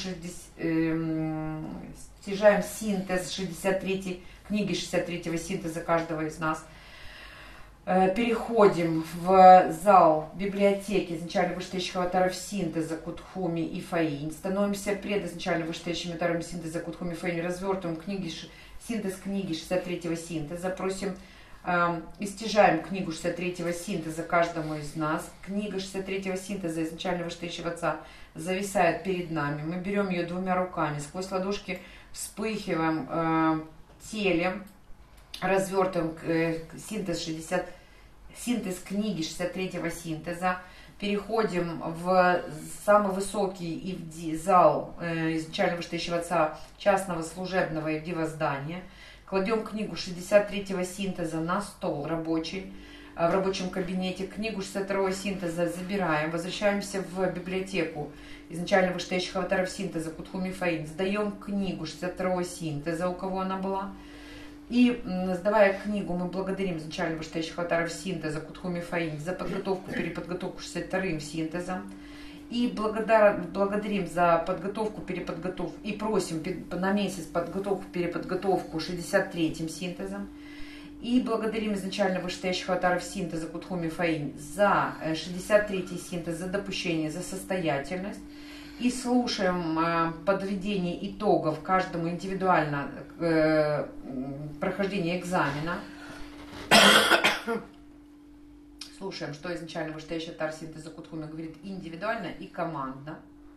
стяжаем синтез 63-й, книги 63-го синтеза каждого из нас. Переходим в зал библиотеки изначально вышестоящего аватаров синтеза Кутхуми и Фаинь. Становимся пред изначально вышестоящими аватарами синтеза Кутхуми и Фаинь. Развертываем синтез книги 63-го синтеза. Просим и стяжаем книгу 63-го синтеза каждому из нас. Книга 63-го синтеза изначально вышестоящего Отца зависает перед нами. Мы берем ее двумя руками, сквозь ладошки вспыхиваем телем, развертываем синтез книги 63-го синтеза, переходим в самый высокий зал изначально вышестоящего Отца частного служебного Евдива здания, кладем книгу 63-го синтеза на стол рабочий, в рабочем кабинете, книгу 62-го синтеза забираем, возвращаемся в библиотеку изначально вышестоящих аватаров синтеза Кутхуми Фаинь, сдаем книгу 62-го синтеза, у кого она была. И, сдавая книгу, мы благодарим изначально вышестоящих аватаров синтеза Кутхуми Фаинь за подготовку, переподготовку 62-м синтезом. И благодарим за подготовку, переподготовку и просим на месяц подготовку, переподготовку 63-м синтезом. И благодарим изначально вышестоящих аватаров синтеза Кутхуми Фаинь за 63-й синтез, за допущение, за состоятельность. И слушаем подведение итогов каждому индивидуально прохождения экзамена. Слушаем, что изначально вышестоящий аватар синтеза Кутхуми говорит индивидуально и командно.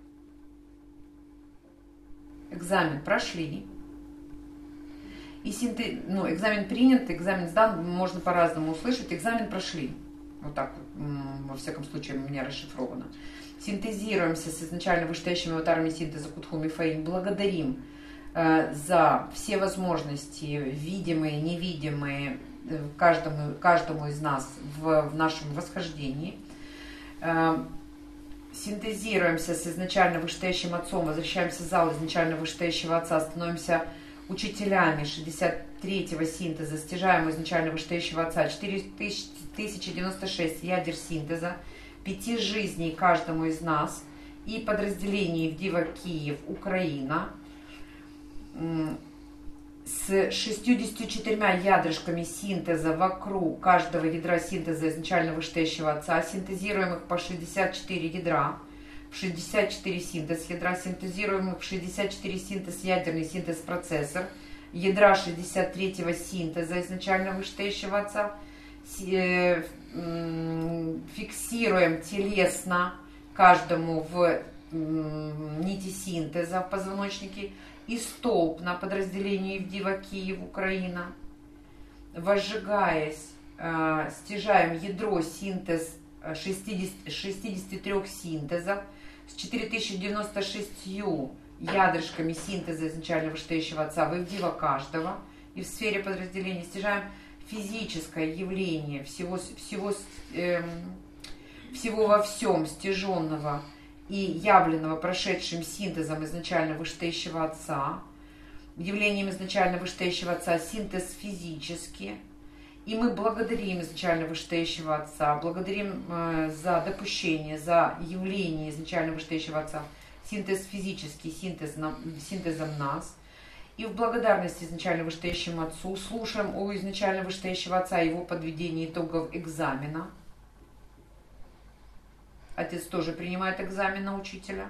Экзамен прошли. И экзамен принят, экзамен сдан, можно по-разному услышать. Экзамен прошли. Вот так, во всяком случае, у меня расшифровано. Синтезируемся с изначально вышестоящими аватарами синтеза Кутхуми Фаинь. Благодарим за все возможности, видимые, невидимые, каждому из нас в нашем восхождении. Синтезируемся с изначально вышестоящим Отцом, возвращаемся в зал изначально вышестоящего Отца, становимся учителями 63-го синтеза, стяжаем изначально вышестоящего Отца 4096 ядер синтеза, 5 жизней каждому из нас и подразделений Евдива Киев, Украина, с 64 ядрышками синтеза вокруг каждого ядра синтеза изначально вышестоящего Отца, синтезируем их по 64 ядра, в 64 синтез ядра, синтезируем их в 64 синтез ядерный синтез процессор, ядра 63-го синтеза изначально вышестоящего Отца, фиксируем телесно каждому в нити синтеза в позвоночнике и столб на подразделении Евдива Киев, Украина. Возжигаясь, стяжаем ядро синтез 63 синтезов с 4096 ядрышками синтеза изначально вышестоящего Отца в Евдива каждого. И в сфере подразделения стяжаем физическое явление всего во всем стяженного и явленного прошедшим синтезом изначально вышестоящего Отца, явлением изначально вышестоящего Отца синтез физический. И мы благодарим изначально вышестоящего Отца, благодарим за допущение, за явление изначально вышестоящего Отца, синтез физический, синтезом нас. И в благодарности изначально вышестоящему Отцу слушаем у изначально вышестоящего Отца его подведение итогов экзамена. Отец тоже принимает экзамен на учителя.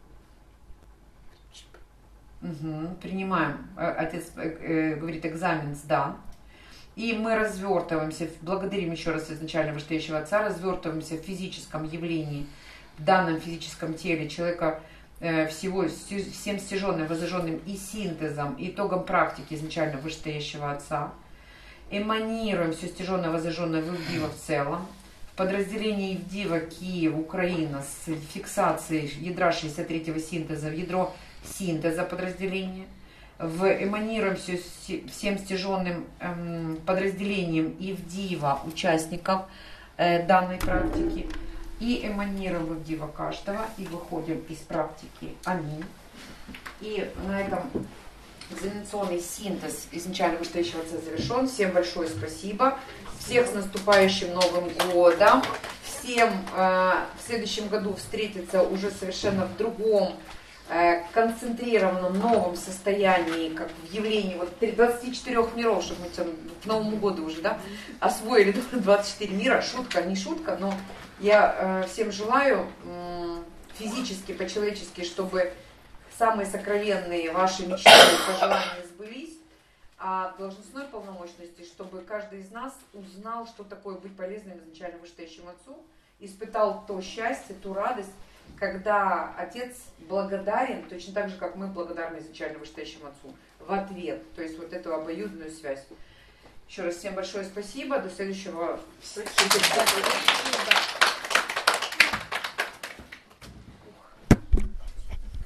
Принимаем. Отец говорит, экзамен сдан. И мы развертываемся, благодарим еще раз изначально вышестоящего Отца, развертываемся в физическом явлении, в данном физическом теле человека, всем стяженным, возжженным и синтезом, и итогом практики изначально вышестоящего Отца. эманируем все стяженное, возожженное в Ивдива в целом. В подразделении Ивдива Киев, Украина с фиксацией ядра 63-го синтеза в ядро синтеза подразделения. Эманируем всем стяженным подразделением Ивдива участников данной практики. И эманируем в Ивдива каждого. И выходим из практики. Аминь. И на этом экзаменационный синтез изначально вышестоящего отца завершен. Всем большое спасибо. Всех с наступающим Новым годом. Всем в следующем году встретиться уже совершенно в другом концентрированном новом состоянии, как в явлении вот 24 миров, чтобы мы там к Новому году уже, да, освоили 24 мира. Шутка, не шутка, но я всем желаю физически, по-человечески, чтобы самые сокровенные ваши мечты и пожелания сбылись, а должностной полномочности, чтобы каждый из нас узнал, что такое быть полезным изначально вышестоящему отцу, испытал то счастье, ту радость, когда отец благодарен, точно так же, как мы благодарны изначально вышестоящему отцу, в ответ, то есть вот эту обоюдную связь. Еще раз всем большое спасибо, до следующего. Спасибо.